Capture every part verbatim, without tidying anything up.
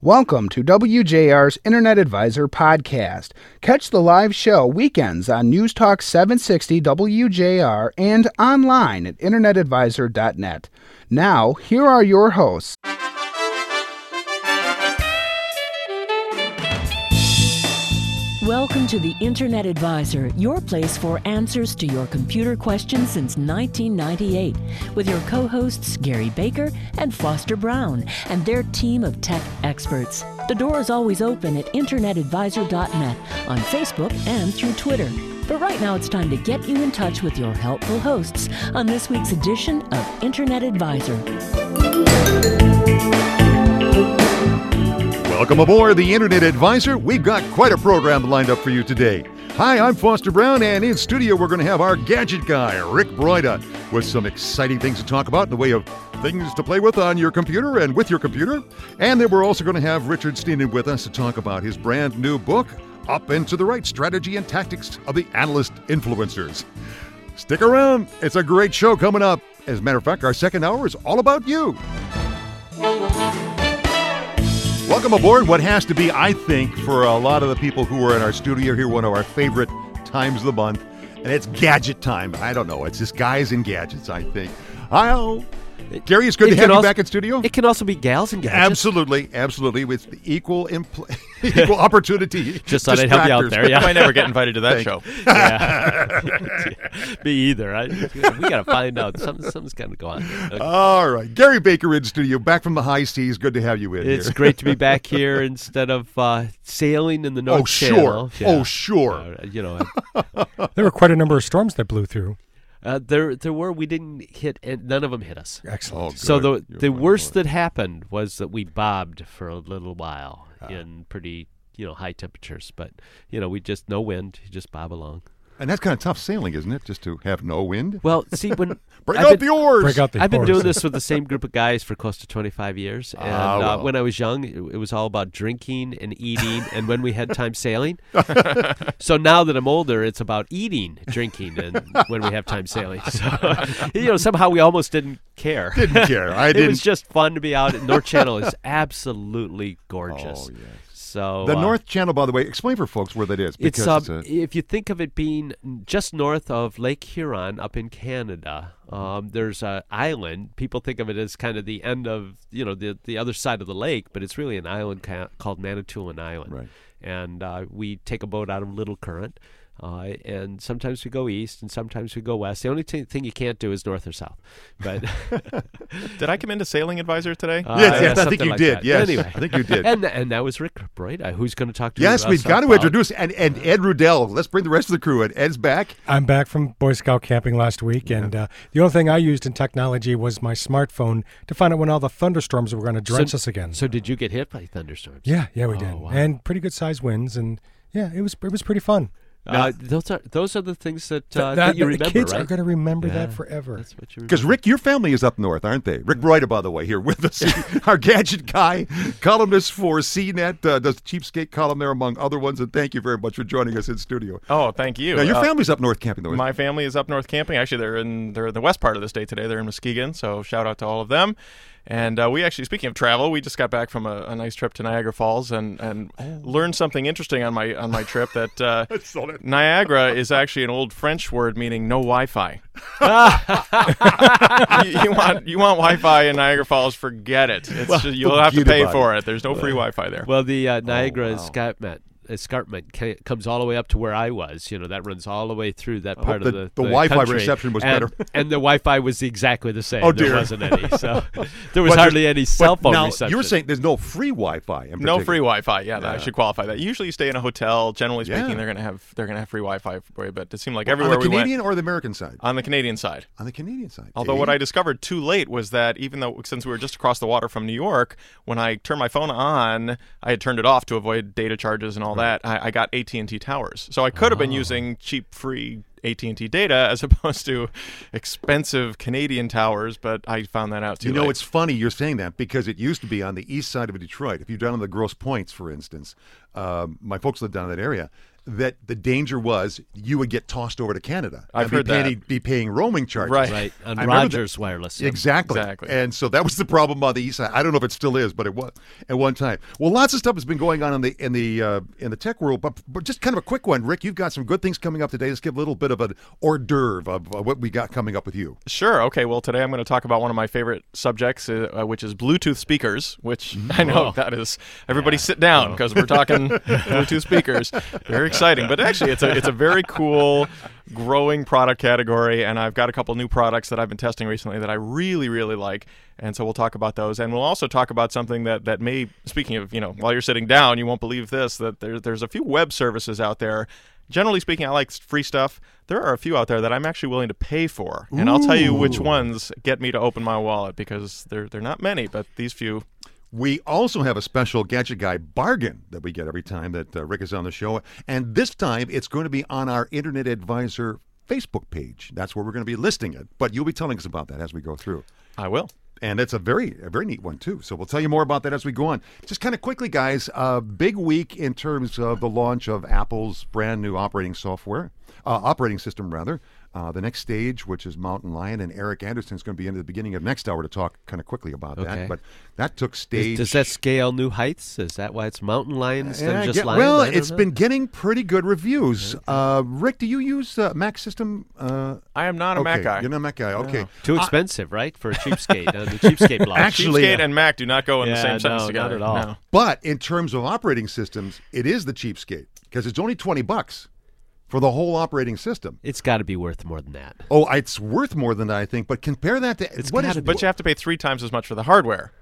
Welcome to W J R's Internet Advisor podcast. Catch the live show weekends on News Talk seven sixty W J R and online at internet advisor dot net. Now, here are your hosts. Welcome to the Internet Advisor, your place for answers to your computer questions since nineteen ninety-eight, with your co-hosts Gary Baker and Foster Brown and their team of tech experts. The door is always open at internet advisor dot net, on Facebook and through Twitter. But right now it's time to get you in touch with your helpful hosts on this week's edition of Internet Advisor. Welcome aboard the Internet Advisor. We've got quite a program lined up for you today. Hi, I'm Foster Brown, and in studio we're going to have our gadget guy, Rick Broida, with some exciting things to talk about in the way of things to play with on your computer and with your computer. And then we're also going to have Richard Steenan with us to talk about his brand new book, Up and to the Right, Strategy and Tactics of the Analyst Influencers. Stick around. It's a great show coming up. As a matter of fact, our second hour is all about you. Welcome aboard what has to be, I think, for a lot of the people who are in our studio here, one of our favorite times of the month, and it's gadget time. I don't know. It's just guys and gadgets, I think. Hi, Gary, it's good it to have you also, back in studio. It can also be gals and gadgets. Absolutely, absolutely, with equal impl- equal opportunity. Just thought I'd help you out there. Yeah, I might never get invited to that show. Yeah. Me either. I, we got to find out. Something, something's got to go on. Okay. All right, Gary Baker in studio, back from the high seas. Good to have you in. It's here. great to be back here instead of uh, sailing in the North oh, Channel. Sure. Yeah. Oh, sure. Uh, you know, I, There were quite a number of storms that blew through. Uh, there, there were. We didn't hit. And none of them hit us. Excellent. Oh, So good. the You're the worst wonderful. that happened was that we bobbed for a little while Ah. in pretty, you know, high temperatures. But you know, we just no wind. You just bob along. And that's kind of tough sailing, isn't it? Just to have no wind. Well, see when Break I've out been- the oars. Break out the I've been oars. doing this with the same group of guys for close to twenty-five years. And Ah, well. uh, when I was young, it, it was all about drinking and eating and when we had time sailing. So now that I'm older, it's about eating, drinking, and when we have time sailing. So, you know, somehow we almost didn't care. Didn't care. I it didn't. was just fun to be out. North Channel is absolutely gorgeous. Oh, yes. So The uh, North Channel, by the way, explain for folks where that is. It's Because um, it's a, if you think of it being just north of Lake Huron up in Canada, um, there's an island. People think of it as kind of the end of, you know, the the other side of the lake, but it's really an island ca- called Manitoulin Island. Right. And uh, we take a boat out of Little Current, uh, and sometimes we go east and sometimes we go west. The only t- thing you can't do is north or south. But Did I come into Sailing Advisor today? uh, yes, yeah, yes, I think something you like did. that. Yes, Anyway. I think you did. And and that was Rick Broida, who's going to talk to Yes, us we've got to about- introduce and, and Ed Rudell. Let's bring the rest of the crew in. Ed's back. I'm back from Boy Scout camping last week, and uh, the only thing I used in technology was my smartphone to find out when all the thunderstorms were going to drench So- us again. So did you get hit by thunderstorms? yeah, yeah, we Oh, did, wow. and pretty good sized winds, and yeah, it was it was pretty fun. Uh, those are those are the things that, uh, Th- that, you the remember, kids right? are going to remember Yeah, that forever. That's what you Because, remember. Rick, your family is up north, aren't they? Rick Broida, by the way, here with us. Our gadget guy, columnist for C net, uh, does the Cheapskate column there, among other ones. And thank you very much for joining us in studio. Oh, thank you. Now, your Uh, family's up north camping, though. My family is up north camping. Actually, they're in they're in the west part of the state today. They're in Muskegon, so shout out to all of them. And uh, we actually, speaking of travel, we just got back from a, a nice trip to Niagara Falls and, and learned something interesting on my on my trip that uh, Niagara is actually an old French word meaning no Wi-Fi. you, you want you want Wi-Fi in Niagara Falls? Forget it. It's just, you'll have to forget pay about for it. There's no free Wi-Fi there. Well, the uh, Niagara wow. escarpment, escarpment ca- comes all the way up to where I was. You know, that runs all the way through that hope part the- of the the Wi-Fi country. reception was and, better. and the Wi-Fi was exactly the same. Oh, There dear. wasn't any. So there was But hardly there's- any cell but phone now, reception. you were saying there's no free Wi-Fi. In No particular. free Wi-Fi. Yeah, Yeah. I should qualify that. Usually, you stay in a hotel. Generally speaking, Yeah. they're gonna have they're gonna have free Wi-Fi for you. But it seemed like On everywhere the we Canadian went or the American side? on the Canadian side. On the Canadian side. Although See? what I discovered too late was that even though since we were just across the water from New York, when I turned my phone on, I had turned it off to avoid data charges and all that. I, I got A T and T towers, so I could have been using cheap, free A T and T data as opposed to expensive Canadian towers. But I found that out too You know, late. it's funny you're saying that because it used to be on the east side of Detroit. If you're down in the Grosse Pointes, for instance, um, my folks lived down in that area, that the danger was you would get tossed over to Canada. I've and heard be paying, that. be paying roaming charges. Right. Right, on I remember Rogers Wireless. yeah. Exactly. Exactly. And so that was the problem on the east side. I don't know if it still is, but it was at one time. Well, lots of stuff has been going on in the in the uh, in the tech world, but, but just kind of a quick one. Rick, you've got some good things coming up today. Let's give a little bit of an hors d'oeuvre of uh, what we got coming up with you. Sure. Okay. Well, today I'm going to talk about one of my favorite subjects, uh, which is Bluetooth speakers. Which I know Oh. that is everybody sit down because we're talking Bluetooth speakers. Very exciting, but actually, it's a it's a very cool, growing product category, and I've got a couple new products that I've been testing recently that I really really like, and so we'll talk about those, and we'll also talk about something that that may. Speaking of, you know, while you're sitting down, you won't believe this, that there, there's a few web services out there. Generally speaking, I like free stuff. There are a few out there that I'm actually willing to pay for, and I'll tell you which ones get me to open my wallet because they're they're not many, but these few. We also have a special Gadget Guy bargain that we get every time that uh, Rick is on the show. And this time it's going to be on our Internet Advisor Facebook page. That's where we're going to be listing it. But you'll be telling us about that as we go through. I will. And it's a very, a very neat one, too. So we'll tell you more about that as we go on. Just kind of quickly, guys, uh, big week in terms of the launch of Apple's brand new operating software, uh, operating system, rather. Uh, the next stage, which is Mountain Lion, and Eric Anderson is going to be in at the beginning of next hour to talk kind of quickly about Okay. that. But that took stage. Does that scale new heights? Is that why it's mountain lion instead Yeah, of just yeah, lion? well, I don't it's know. been getting pretty good reviews. Uh, Rick, do you use uh, Mac system? Uh, I am not a okay, Mac guy. You're not a Mac guy. Okay. Too expensive, right, for a cheapskate? uh, the cheapskate block. Actually, Cheapskate uh, and Mac do not go in the Yeah, same sentence no, together. not at all. No. But in terms of operating systems, it is the cheapskate because it's only twenty bucks for the whole operating system. It's got to be worth more than that. Oh, it's worth more than that, I think. But compare that to It's what is gotta it? be. But you have to pay three times as much for the hardware.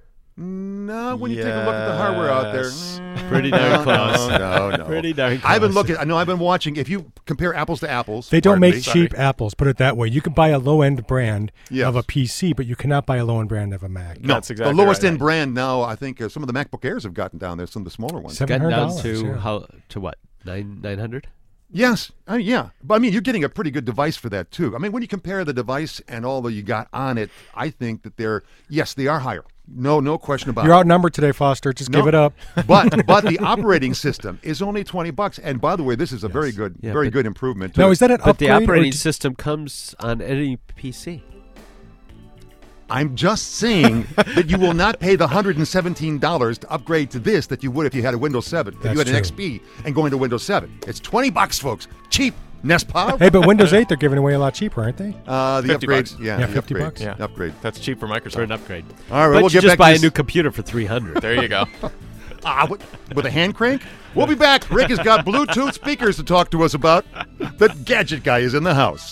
No, when you take a look at the hardware out there, Yes. Pretty no, darn close. no, no, no. Pretty darn close. I've been looking. I know. I've been watching. If you compare apples to apples, They don't pardon make me, cheap apples, put it that way. You can buy a low-end brand Yes. of a P C, but you cannot buy a low-end brand of a Mac. No, That's exactly the lowest right. end brand now. I think uh, some of the MacBook Airs have gotten down there. Some of the smaller ones. Seven Gotten hundred down dollars. to yeah. how to what nine nine hundred? Yes, uh, yeah, but I mean, you're getting a pretty good device for that too. I mean, when you compare the device and all that you got on it, I think that they're yes, they are higher. No, no question about You're it. outnumbered today, Foster. Just No. give it up. but but the operating system is only twenty bucks. And by the way, this is a very good, Yeah, very but- good improvement. to Now, it. is that an But upgrade? the or operating d- system comes on any P C. I'm just saying that you will not pay the one hundred seventeen dollars to upgrade to this that you would if you had a Windows seven. If you That's had an true. X P and going to Windows seven. It's twenty bucks, folks. Cheap. Nespa. Hey, but Windows eight, they're giving away a lot cheaper, aren't they? Uh, the fifty upgrade. bucks. Yeah, Yeah, the fifty upgrade. bucks. Yeah. Upgrade. That's cheap for Microsoft. For an upgrade. All right, but we'll you get just back buy to a this- new computer for three hundred. There you go. Ah, with, with a hand crank? We'll be back. Rick has got Bluetooth speakers to talk to us about. The Gadget Guy is in the house.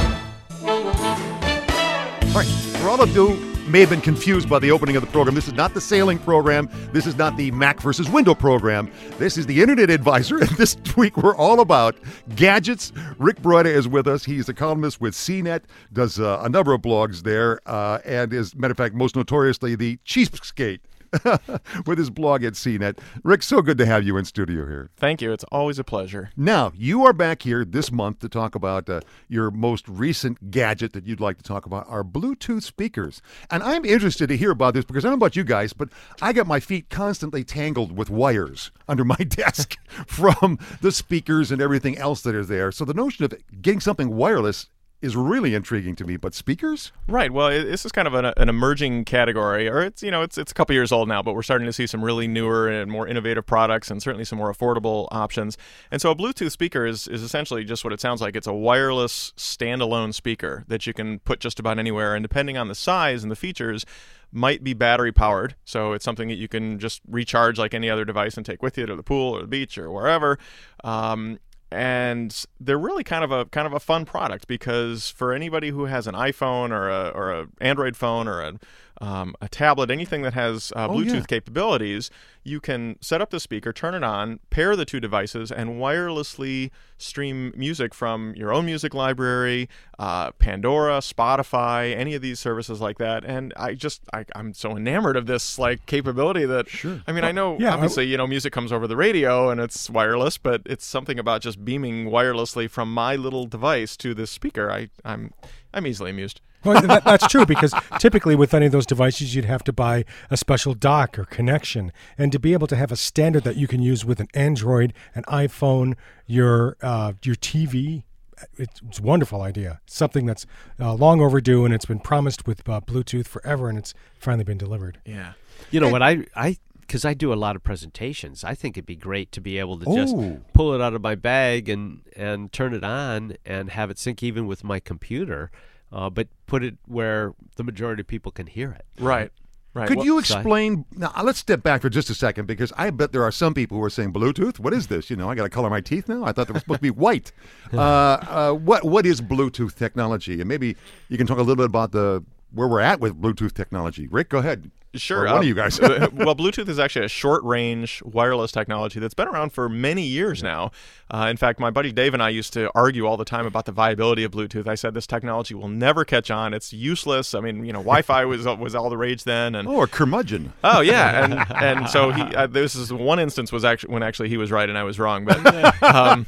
All right, for all of you may have been confused by the opening of the program, this is not the sailing program. This is not the Mac versus Window program. This is the Internet Advisor, and this week we're all about gadgets. Rick Broida is with us. He's a columnist with C net, does uh, a number of blogs there, uh, and is, matter of fact, most notoriously the cheapskate with his blog at C net. Rick, so good to have you in studio here. Thank you. It's always a pleasure. Now, you are back here this month to talk about uh, your most recent gadget that you'd like to talk about, our Bluetooth speakers. And I'm interested to hear about this because I don't know about you guys, but I got my feet constantly tangled with wires under my desk from the speakers and everything else that is there. So the notion of getting something wireless is really intriguing to me. But speakers? Right. Well, it, this is kind of an, an emerging category, or it's you know it's it's a couple years old now, but we're starting to see some really newer and more innovative products, and certainly some more affordable options. And so, a Bluetooth speaker is is essentially just what it sounds like. It's a wireless standalone speaker that you can put just about anywhere, and depending on the size and the features, might be battery powered. So it's something that you can just recharge like any other device and take with you to the pool or the beach or wherever. Um, and they're really kind of a kind of a fun product because for anybody who has an iPhone or a or a Android phone or a um, a tablet, anything that has uh, Oh, Bluetooth yeah. capabilities, you can set up the speaker, turn it on, pair the two devices, and wirelessly stream music from your own music library, uh, Pandora, Spotify, any of these services like that. And I just I, I'm so enamored of this like capability that Sure. I mean I know yeah, I- obviously you know music comes over the radio and it's wireless, but it's something about just beaming wirelessly from my little device to this speaker. I I'm I'm easily amused. Well, that, that's true, because typically with any of those devices, you'd have to buy a special dock or connection. And to be able to have a standard that you can use with an Android, an iPhone, your uh, your T V, it's, it's a wonderful idea. Something that's uh, long overdue, and it's been promised with uh, Bluetooth forever, and it's finally been delivered. Yeah. You know what I I because I do a lot of presentations. I think it'd be great to be able to just Ooh. pull it out of my bag and and turn it on and have it sync even with my computer, uh, but put it where the majority of people can hear it. Right. Right. Could Well, you so I- explain? Now, let's step back for just a second, because I bet there are some people who are saying, Bluetooth? What is this? You know, I got to color my teeth now? I thought they were supposed to be white. Uh, uh, what What is Bluetooth technology? And maybe you can talk a little bit about the where we're at with Bluetooth technology. Rick, go ahead. Sure. Or one uh, of you guys. well, Bluetooth is actually a short-range wireless technology that's been around for many years now. Uh, in fact, my buddy Dave and I used to argue all the time about the viability of Bluetooth. I said this technology will never catch on. It's useless. I mean, you know, Wi-Fi was was all the rage then, and Oh, a curmudgeon. oh yeah, and and so he uh, this is one instance was actually when actually he was right and I was wrong, but um,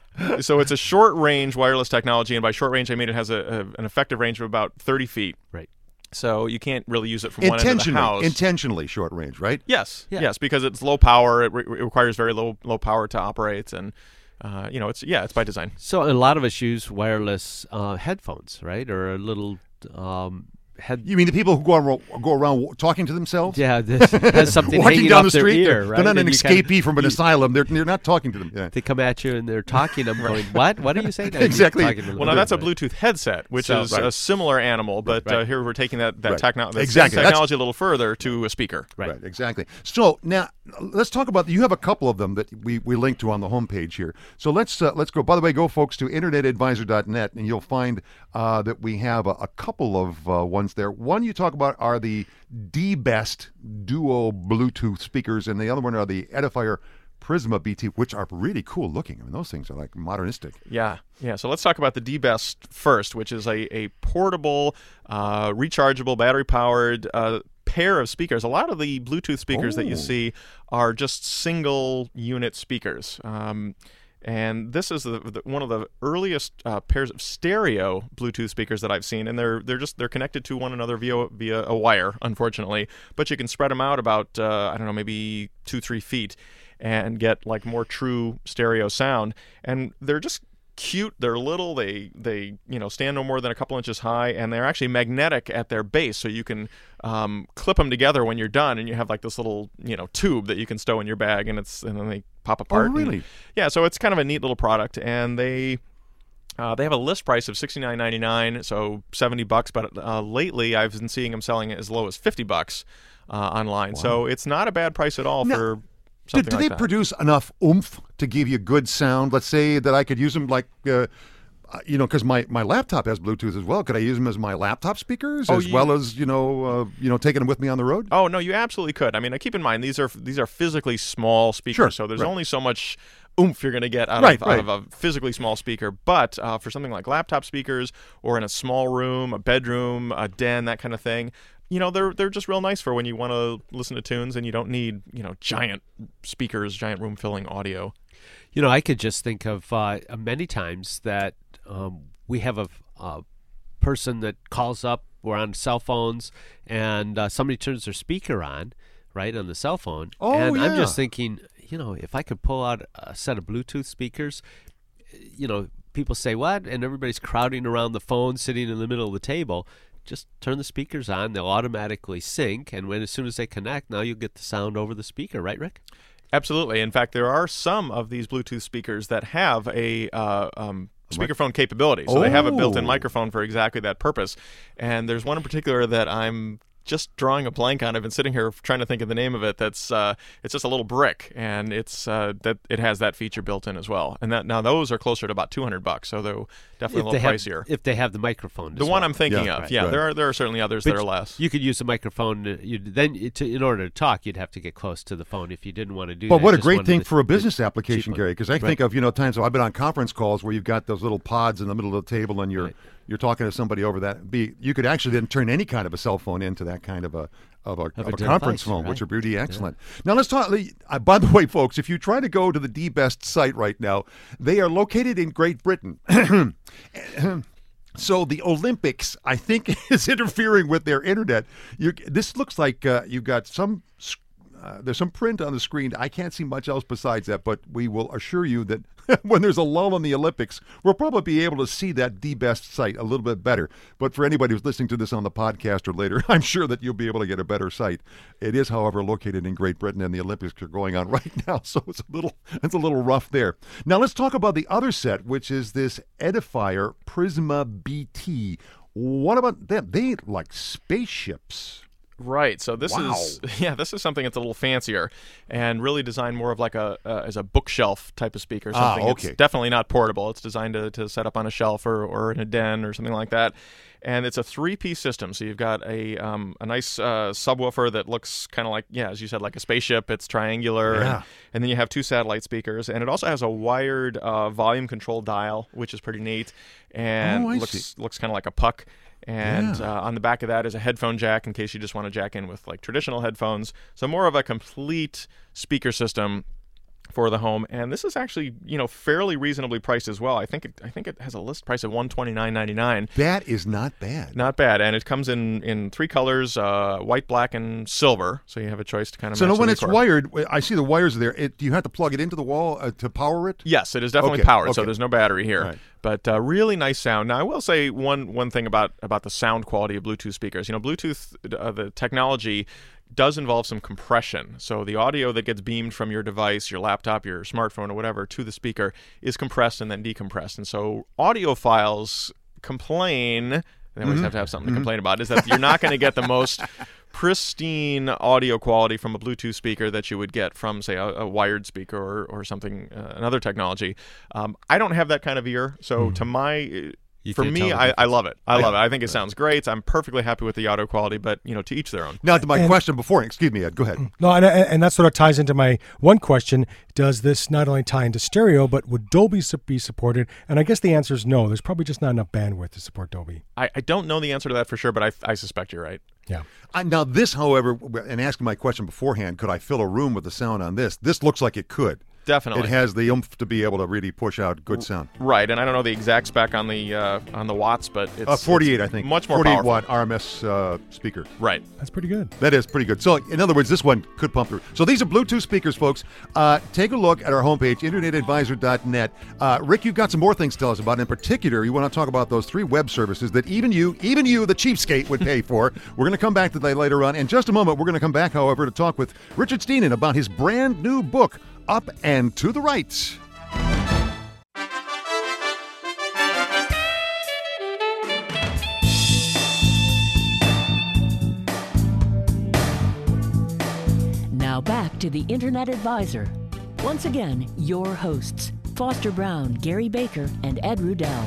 so it's a short-range wireless technology, and by short range I mean it has a, a an effective range of about thirty feet. Right. So you can't really use it from one end of the Intentionally, house. intentionally short range, right? Yes, Yeah. yes, because it's low power. It, re- it requires very low low power to operate, and uh, you know, it's yeah, it's by design. So a lot of us use wireless uh, headphones, right, or a little um, head. You mean the people who go around, go around talking to themselves? Yeah, this has something Walking hanging down off the street, their they're, ear, right? they're not an And you kinda- escapee from an you- asylum. They're, they're not talking to them. Yeah. They come at you and they're talking. I'm going, what? What are you saying? And you're Exactly. talking to them. Well, now that's a Right. Bluetooth headset, which So- is right. a similar animal, but Right. uh, here we're taking that that, Right. techno- that Exactly. same That's- technology a little further to a speaker. Right. Right, exactly. So now let's talk about. You have a couple of them that we, we link to on the homepage here. So let's uh, let's go. By the way, go folks to internet advisor dot net, and you'll find uh, that we have a, a couple of uh, ones there. One you talk about are the D-Best Duo Bluetooth speakers, and the other one are the Edifier Prisma B T, which are really cool looking. I mean, those things are like modernistic. Yeah, yeah. So let's talk about the D-Best first, which is a, a portable, uh, rechargeable, battery-powered uh, pair of speakers. A lot of the Bluetooth speakers that you Oh. see are just single-unit speakers. Um, and this is the, the, one of the earliest uh, pairs of stereo Bluetooth speakers that I've seen, and they're they're just they're connected to one another via via a wire, unfortunately. But you can spread them out about uh, I don't know, maybe two three feet, and get like more true stereo sound. And they're just cute. They're little. They they you know stand no more than a couple inches high, and they're actually magnetic at their base, so you can um, clip them together when you're done, and you have like this little you know tube that you can stow in your bag, and it's and then they pop apart. and- really? yeah. So it's kind of a neat little product, and they. Uh, they have a list price of sixty-nine ninety-nine, so seventy bucks. But uh, lately, I've been seeing them selling it as low as fifty bucks uh, online. So it's not a bad price at all Now, for Do, something do like they that. produce enough oomph to give you good sound? Let's say that I could use them like, uh, uh, you know, because my, my laptop has Bluetooth as well. Could I use them as my laptop speakers Oh, as you- well as, you know, uh, you know, taking them with me on the road? Oh no, you absolutely could. I mean, keep in mind these are these are physically small speakers, Sure, so there's right. only so much oomph you're going to get out, Right, of, right. out of a physically small speaker. But uh, for something like laptop speakers, or in a small room, a bedroom, a den, that kind of thing, you know, they're they're just real nice for when you want to listen to tunes and you don't need you know giant speakers, giant room filling audio. You know, I could just think of uh, many times that um, we have a, a person that calls up, we're on cell phones, and uh, somebody turns their speaker on, right, on the cell phone. Oh, and I'm just yeah. thinking, you know, if I could pull out a set of Bluetooth speakers, you know, people say, what? And everybody's crowding around the phone, sitting in the middle of the table. Just turn the speakers on, they'll automatically sync, and when as soon as they connect, now you'll get the sound over the speaker, right, Rick? Absolutely. In fact, there are some of these Bluetooth speakers that have a uh, um, speakerphone capability. So they have a built-in Oh. microphone for exactly that purpose. And there's one in particular that I'm just drawing a blank on. I've been sitting here trying to think of the name of it. That's uh, it's just a little brick, and it's uh, that it has that feature built in as well. And that now those are closer to about two hundred bucks, so they're definitely a they little have, pricier. if they have the microphone. The as one well. I'm thinking Yeah, of, right, yeah, right. there are there are certainly others But that are less. You could use a microphone. uh, You then you- to, in order to talk, you'd have to get close to the phone if you didn't want to do But that. what a Just great wanted thing the- for a the business cheap application, one. Gary, because I think Right. of, you know, times I've been on conference calls where you've got those little pods in the middle of the table and you're Right. you're talking to somebody over that. Be You could actually then turn any kind of a cell phone into that kind of a of a, of a a conference device, phone, which right. are pretty excellent. Now let's talk. Uh, by the way, folks, if you try to go to the D-Best site right now, they are located in Great Britain. So the Olympics, I think, is interfering with their internet. You, this looks like uh, you've got some, uh, there's some print on the screen. I can't see much else besides that, but we will assure you that when there's a lull in the Olympics, we'll probably be able to see that D-Best site a little bit better. But for anybody who's listening to this on the podcast or later, I'm sure that you'll be able to get a better site. It is, however, located in Great Britain, and the Olympics are going on right now, so it's a little it's a little rough there. Now let's talk about the other set, which is this Edifier Prisma B T. What about them? They like spaceships. Right. So this Wow. is yeah, this is something that's a little fancier and really designed more of like a uh, as a bookshelf type of speaker. Ah, Something okay. It's definitely not portable. It's designed to, to set up on a shelf or, or in a den or something like that. And it's a three-piece system. So you've got a um, a nice uh, subwoofer that looks kind of like, yeah, as you said, like a spaceship. It's triangular. Yeah. And, and then you have two satellite speakers. And it also has a wired uh, volume control dial, which is pretty neat. And Oh, I looks see. looks kind of like a puck. And Yeah. uh, on the back of that is a headphone jack in case you just want to jack in with like traditional headphones. So more of a complete speaker system for the home. And this is actually, you know, fairly reasonably priced as well. I think it, I think it has a list price of one hundred twenty-nine ninety-nine. That is not bad. Not bad. And it comes in, in three colors, uh, white, black, and silver. So you have a choice to kind of So match now the when it's decor. wired, I see the wires there. It, do you have to plug it into the wall uh, to power it? Yes, it is definitely Okay, powered, so okay. there's no battery here. Right. But uh, really nice sound. Now, I will say one one thing about, about the sound quality of Bluetooth speakers. You know, Bluetooth, uh, the technology does involve some compression. So the audio that gets beamed from your device, your laptop, your smartphone, or whatever, to the speaker is compressed and then decompressed. And so audiophiles complain, they always have to have something to complain about, is that you're not going to get the most pristine audio quality from a Bluetooth speaker that you would get from, say, a, a wired speaker or, or something, uh, another technology. Um, I don't have that kind of ear, so to my... You For can't me, tell the I, I difference. love it. I love it. I think it sounds great. I'm perfectly happy with the audio quality, but, you know, to each their own. Now, to my And- question before, excuse me, Ed, go ahead. No, and, and that sort of ties into my one question. Does this not only tie into stereo, but would Dolby su- be supported? And I guess the answer is no. There's probably just not enough bandwidth to support Dolby. I, I don't know the answer to that for sure, but I, I suspect you're right. Yeah. Uh, now, this, however, and asking my question beforehand, could I fill a room with the sound on this? This looks like it could. Definitely. It has the oomph to be able to really push out good sound. Right, and I don't know the exact spec on the uh, on the watts, but it's Uh, forty-eight, it's I think. much more forty-eight powerful. watt R M S uh, speaker. Right. That's pretty good. That is pretty good. So, in other words, this one could pump through. So, these are Bluetooth speakers, folks. Uh, take a look at our homepage, internet advisor dot net. Uh, Rick, you've got some more things to tell us about. In particular, you want to talk about those three web services that even you, even you, the cheapskate, would pay for. We're going to come back to that later on. In just a moment, we're going to come back, however, to talk with Richard Steenan about his brand new book, Up and to the Right. Now back to the Internet Advisor. Once again, your hosts, Foster Brown, Gary Baker, and Ed Rudell.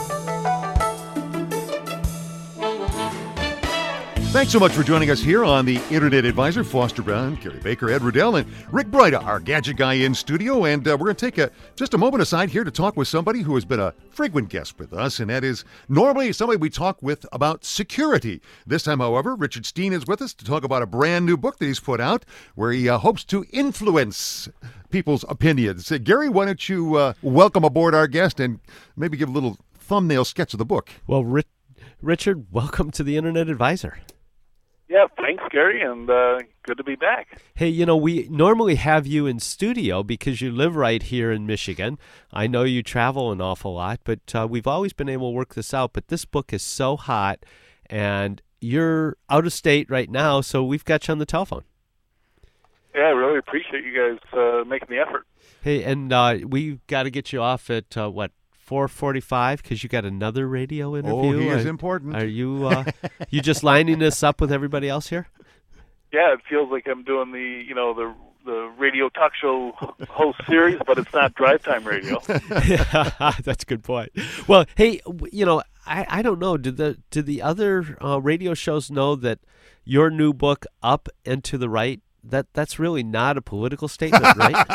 Thanks so much for joining us here on the Internet Advisor. Foster Brown, Gary Baker, Ed Rudell, and Rick Broida, our gadget guy in studio. And uh, we're going to take a just a moment aside here to talk with somebody who has been a frequent guest with us, and that is normally somebody we talk with about security. This time, however, Richard Steen is with us to talk about a brand new book that he's put out where he uh, hopes to influence people's opinions. Uh, Gary, why don't you uh, welcome aboard our guest and maybe give a little thumbnail sketch of the book? Well, Ri- Richard, welcome to the Internet Advisor. Yeah, thanks, Gary, and uh, good to be back. Hey, you know, we normally have you in studio because you live right here in Michigan. I know you travel an awful lot, but uh, we've always been able to work this out. But this book is so hot, and you're out of state right now, so we've got you on the telephone. Yeah, I really appreciate you guys uh, making the effort. Hey, and uh, we've got to get you off at, uh, what, four forty-five because you got another radio interview? Oh, he is Are- important. Are you uh, you just lining this up with everybody else here? Yeah, it feels like I'm doing the, you know, the the radio talk show host series, but it's not drive time radio. That's a good point. Well, hey, w- you know, I, I don't know. Did the did the other uh, radio shows know that your new book, Up and to the Right, that that's really not a political statement, right?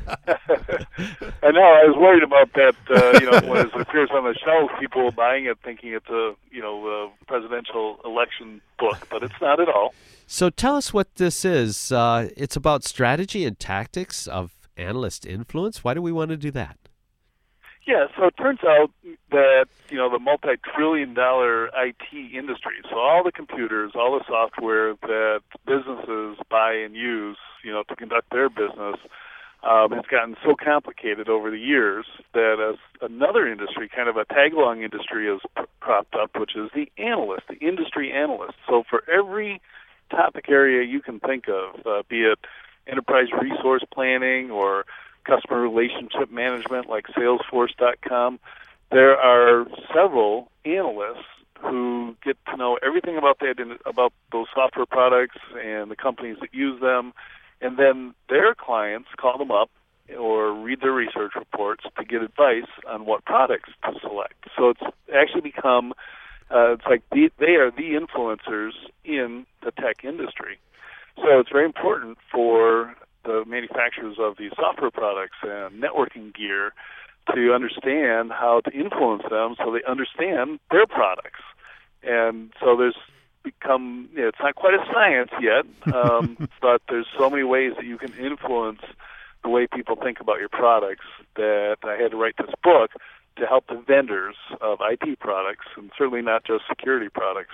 I know. I was worried about that. Uh, you know, when it appears on the shelf, people buying it thinking it's a, you know, a presidential election book, but it's not at all. So tell us what this is. Uh, it's about strategy and tactics of analyst influence. Why do we want to do that? Yeah, so it turns out that, you know, the multi-trillion dollar I T industry, so all the computers, all the software that businesses buy and use, you know, to conduct their business, um, has gotten so complicated over the years that as another industry, kind of a tag-along industry, has p- cropped up, which is the analyst, the industry analyst. So for every topic area you can think of, uh, be it enterprise resource planning or customer relationship management like Salesforce dot com, there are several analysts who get to know everything about that, about those software products and the companies that use them, and then their clients call them up or read their research reports to get advice on what products to select. So it's actually become, uh, it's like the, they are the influencers in the tech industry. So it's very important for the manufacturers of these software products and networking gear to understand how to influence them so they understand their products. And so there's become, you know, it's not quite a science yet, um, but there's so many ways that you can influence the way people think about your products that I had to write this book to help the vendors of I T products, and certainly not just security products,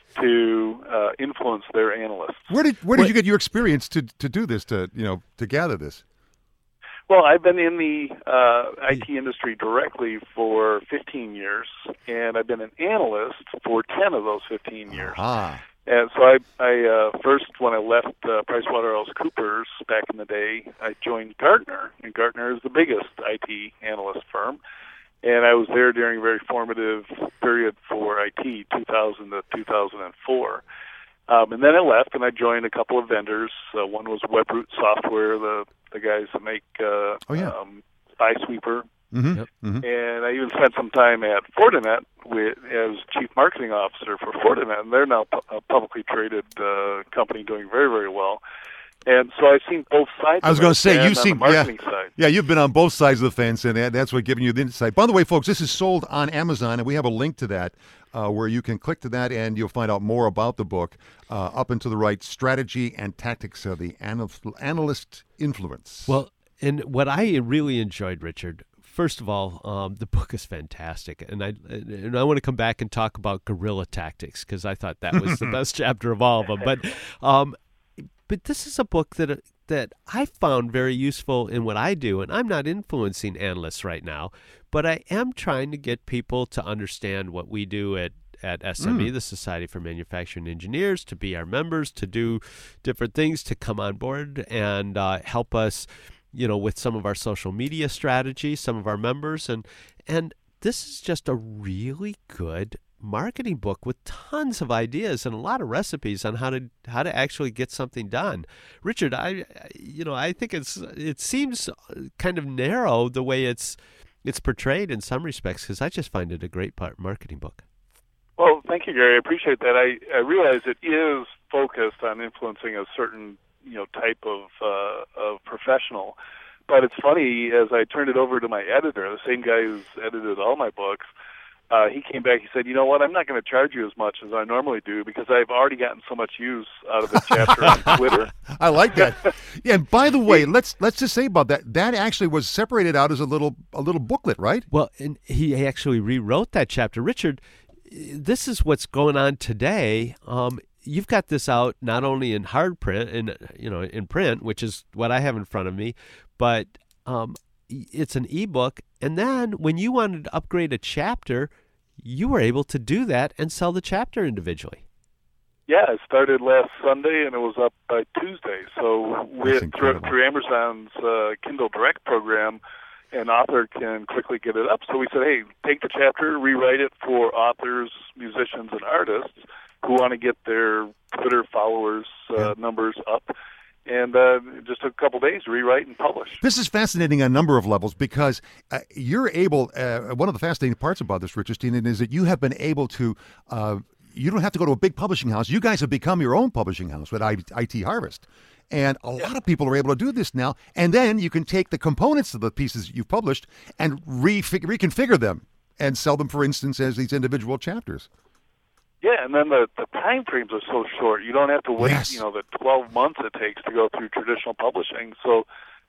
to uh, influence their analysts. Where did where did you get your experience to to do this, to you know to gather this? Well, I've been in the uh, I T industry directly for fifteen years, and I've been an analyst for ten of those fifteen years. Ah. And so I, I uh, first, when I left uh, PricewaterhouseCoopers back in the day, I joined Gartner, and Gartner is the biggest I T analyst firm. And I was there during a very formative period for I T, two thousand to two thousand four. Um, and then I left, and I joined a couple of vendors. Uh, one was WebRoot Software, the the guys that make uh, oh, yeah. um, SpySweeper. Mm-hmm. Yep. Mm-hmm. And I even spent some time at Fortinet with, as chief marketing officer for Fortinet, and they're now pu- a publicly traded uh, company doing very, very well. And so I've seen both sides. I was going to say, you've seen, yeah, side. yeah, you've been on both sides of the fence, and that, that's what giving you the insight. By the way, folks, this is sold on Amazon, and we have a link to that uh, where you can click to that, and you'll find out more about the book. Uh, up and to the right, Strategy and Tactics of the Anal- Analyst Influence. Well, and what I really enjoyed, Richard, first of all, um, the book is fantastic, and I and I want to come back and talk about guerrilla tactics because I thought that was the best chapter of all of them. But um, but this is a book that that I found very useful in what I do, and I'm not influencing analysts right now, but I am trying to get people to understand what we do at at S M E, mm. the Society for Manufacturing Engineers, to be our members, to do different things, to come on board and uh, help us, you know, with some of our social media strategy, some of our members. And and this is just a really good marketing book with tons of ideas and a lot of recipes on how to how to actually get something done. Richard, I you know, I think it's it seems kind of narrow the way it's it's portrayed in some respects, because I just find it a great part marketing book. Well, thank you, Gary. I appreciate that. I, I realize it is focused on influencing a certain, you know, type of uh, of professional. But it's funny, as I turned it over to my editor, the same guy who's edited all my books, uh, he came back, he said, you know what, I'm not going to charge you as much as I normally do because I've already gotten so much use out of the chapter on Twitter. I like that. Yeah, and by the way, let's let's just say about that, that actually was separated out as a little a little booklet, right? Well, and he actually rewrote that chapter. Richard, this is what's going on today. Um, you've got this out not only in hard print, in you know, in print, which is what I have in front of me, but um, it's an ebook. And then when you wanted to upgrade a chapter, you were able to do that and sell the chapter individually. Yeah, it started last Sunday and it was up by Tuesday. So with, through, through Amazon's uh, Kindle Direct program, an author can quickly get it up. So we said, hey, take the chapter, rewrite it for authors, musicians, and artists who want to get their Twitter followers uh, yeah. numbers up. And uh, just a couple days to rewrite and publish. This is fascinating on a number of levels because uh, you're able, uh, one of the fascinating parts about this, Richard Stiennon, is that you have been able to, uh, you don't have to go to a big publishing house. You guys have become your own publishing house with I T Harvest. And a lot of people are able to do this now. And then you can take the components of the pieces you've published and refig- reconfigure them and sell them, for instance, as these individual chapters. Yeah, and then the, the time frames are so short. You don't have to wait, yes. you know, the twelve months it takes to go through traditional publishing. So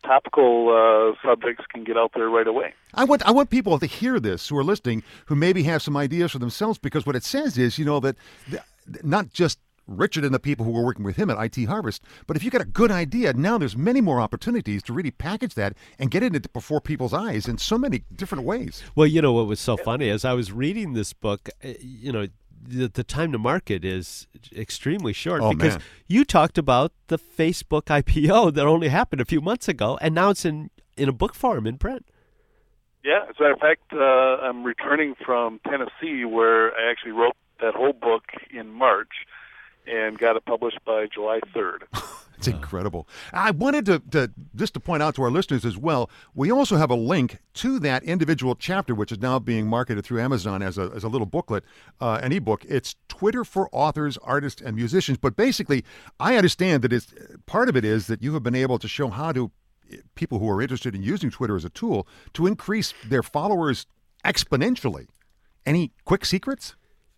topical uh, subjects can get out there right away. I want I want people to hear this who are listening who maybe have some ideas for themselves, because what it says is, you know, that the, not just Richard and the people who were working with him at I T Harvest, but if you got a good idea, now there's many more opportunities to really package that and get it into before people's eyes in so many different ways. Well, you know what was so funny as I was reading this book, you know, the, the time to market is extremely short oh, because man. you talked about the Facebook I P O that only happened a few months ago, and now it's in, in a book form in print. Yeah, as a matter of fact, uh, I'm returning from Tennessee where I actually wrote that whole book in March and got it published by July third. It's incredible. I wanted to, to just to point out to our listeners as well, we also have a link to that individual chapter, which is now being marketed through Amazon as a, as a little booklet, uh, an ebook. It's Twitter for authors, artists, and musicians. But basically, I understand that it's part of it is that you have been able to show how to people who are interested in using Twitter as a tool to increase their followers exponentially. Any quick secrets?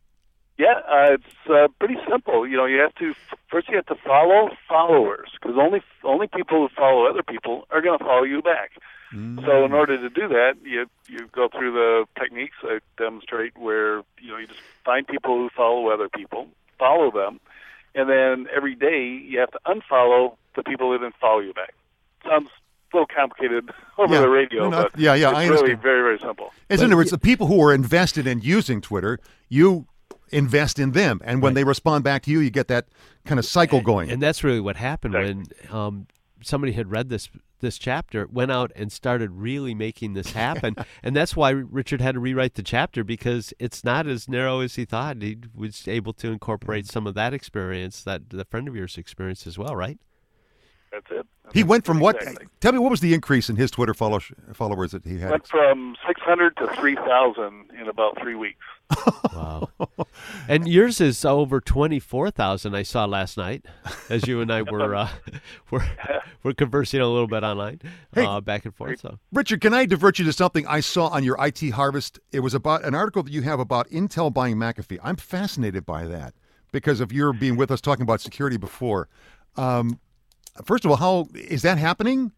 Yeah, uh, it's uh, pretty simple. You know, you have to first you have to follow followers, because only only people who follow other people are going to follow you back. Mm. So in order to do that, you you go through the techniques I demonstrate, where you know you just find people who follow other people, follow them, and then every day you have to unfollow the people that didn't follow you back. Sounds a little complicated over yeah. the radio, no, no, but yeah, yeah, it's I really understand. very, very simple. As in other words, the people who are invested in using Twitter, you invest in them, and when right. they respond back to you, you get that kind of cycle going. And, and that's really what happened exactly. when um, somebody had read this this chapter, went out and started really making this happen. And that's why Richard had to rewrite the chapter, because it's not as narrow as he thought. He was able to incorporate some of that experience, that the friend of yours experienced as well, right? That's it. That's he went from exactly. what? Tell me, what was the increase in his Twitter follow, followers that he had? Went from six hundred to three thousand in about three weeks. Wow. And yours is over twenty-four thousand, I saw last night, as you and I were uh, were, were conversing a little bit online, hey, uh, back and forth. So, Richard, can I divert you to something I saw on your I T Harvest? It was about an article that you have about Intel buying McAfee. I'm fascinated by that because of your being with us talking about security before. Um, first of all, how is that happening?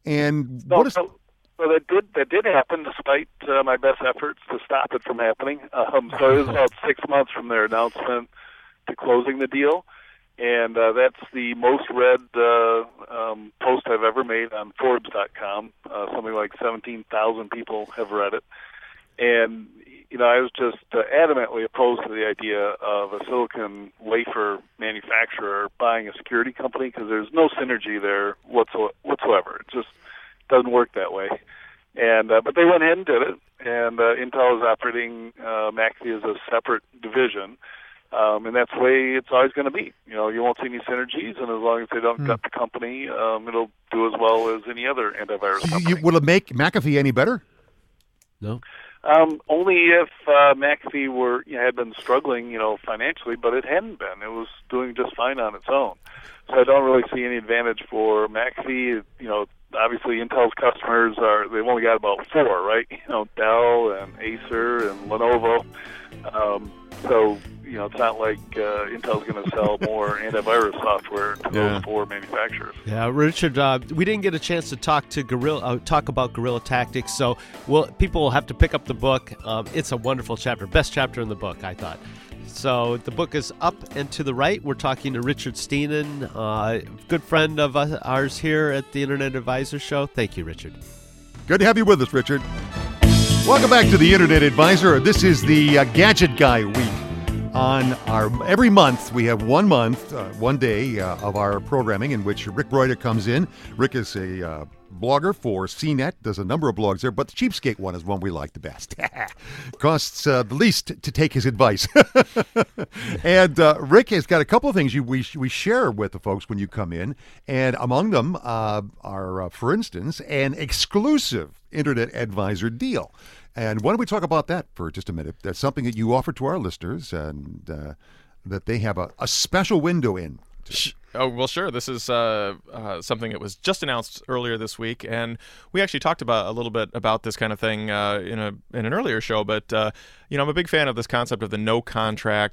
And No, what is... so, so that did that did happen despite uh, my best efforts to stop it from happening. Um, so it was about six months from their announcement to closing the deal, and uh, that's the most read uh, um, post I've ever made on Forbes dot com. Uh, something like seventeen thousand people have read it, and you know I was just uh, adamantly opposed to the idea of a silicon wafer manufacturer buying a security company, because there's no synergy there whatsoever. It just doesn't work that way. And uh, but they went ahead and did it, and uh, Intel is operating uh, McAfee as a separate division, um, and that's the way it's always going to be. You know, you won't see any synergies, and as long as they don't mm. gut the company, um, it'll do as well as any other antivirus so company. You, will it make McAfee any better? No. Um, only if uh, McAfee were you know, had been struggling, you know, financially, but it hadn't been. It was doing just fine on its own. So I don't really see any advantage for McAfee. You know, obviously Intel's customers are, they've only got about four, right? You know, Dell and Acer and Lenovo. Um, so, you know, it's not like uh, Intel's going to sell more antivirus software to Yeah. those four manufacturers. Yeah, Richard, uh, we didn't get a chance to talk to Gorilla, uh, talk about Guerrilla Tactics, so we'll, people will have to pick up the book. Um, it's a wonderful chapter, best chapter in the book, I thought. So the book is up and to the right. We're talking to Richard Steenan, uh, good friend of us, ours here at the Internet Advisor Show. Thank you, Richard. Good to have you with us, Richard. Welcome back to the Internet Advisor. This is the uh, Gadget Guy Week. On our every month, we have one month, uh, one day uh, of our programming in which Rick Broida comes in. Rick is a uh, blogger for C net, does a number of blogs there, but the Cheapskate one is one we like the best. Costs uh, the least to take his advice. And uh, Rick has got a couple of things you, we we share with the folks when you come in, and among them uh, are, uh, for instance, an exclusive Internet Advisor deal. And why don't we talk about that for just a minute? That's something that you offer to our listeners, and uh, that they have a, a special window in. Oh, well, sure. This is uh, uh, something that was just announced earlier this week, and we actually talked about a little bit about this kind of thing uh, in a in an earlier show. But uh, you know, I'm a big fan of this concept of the no contract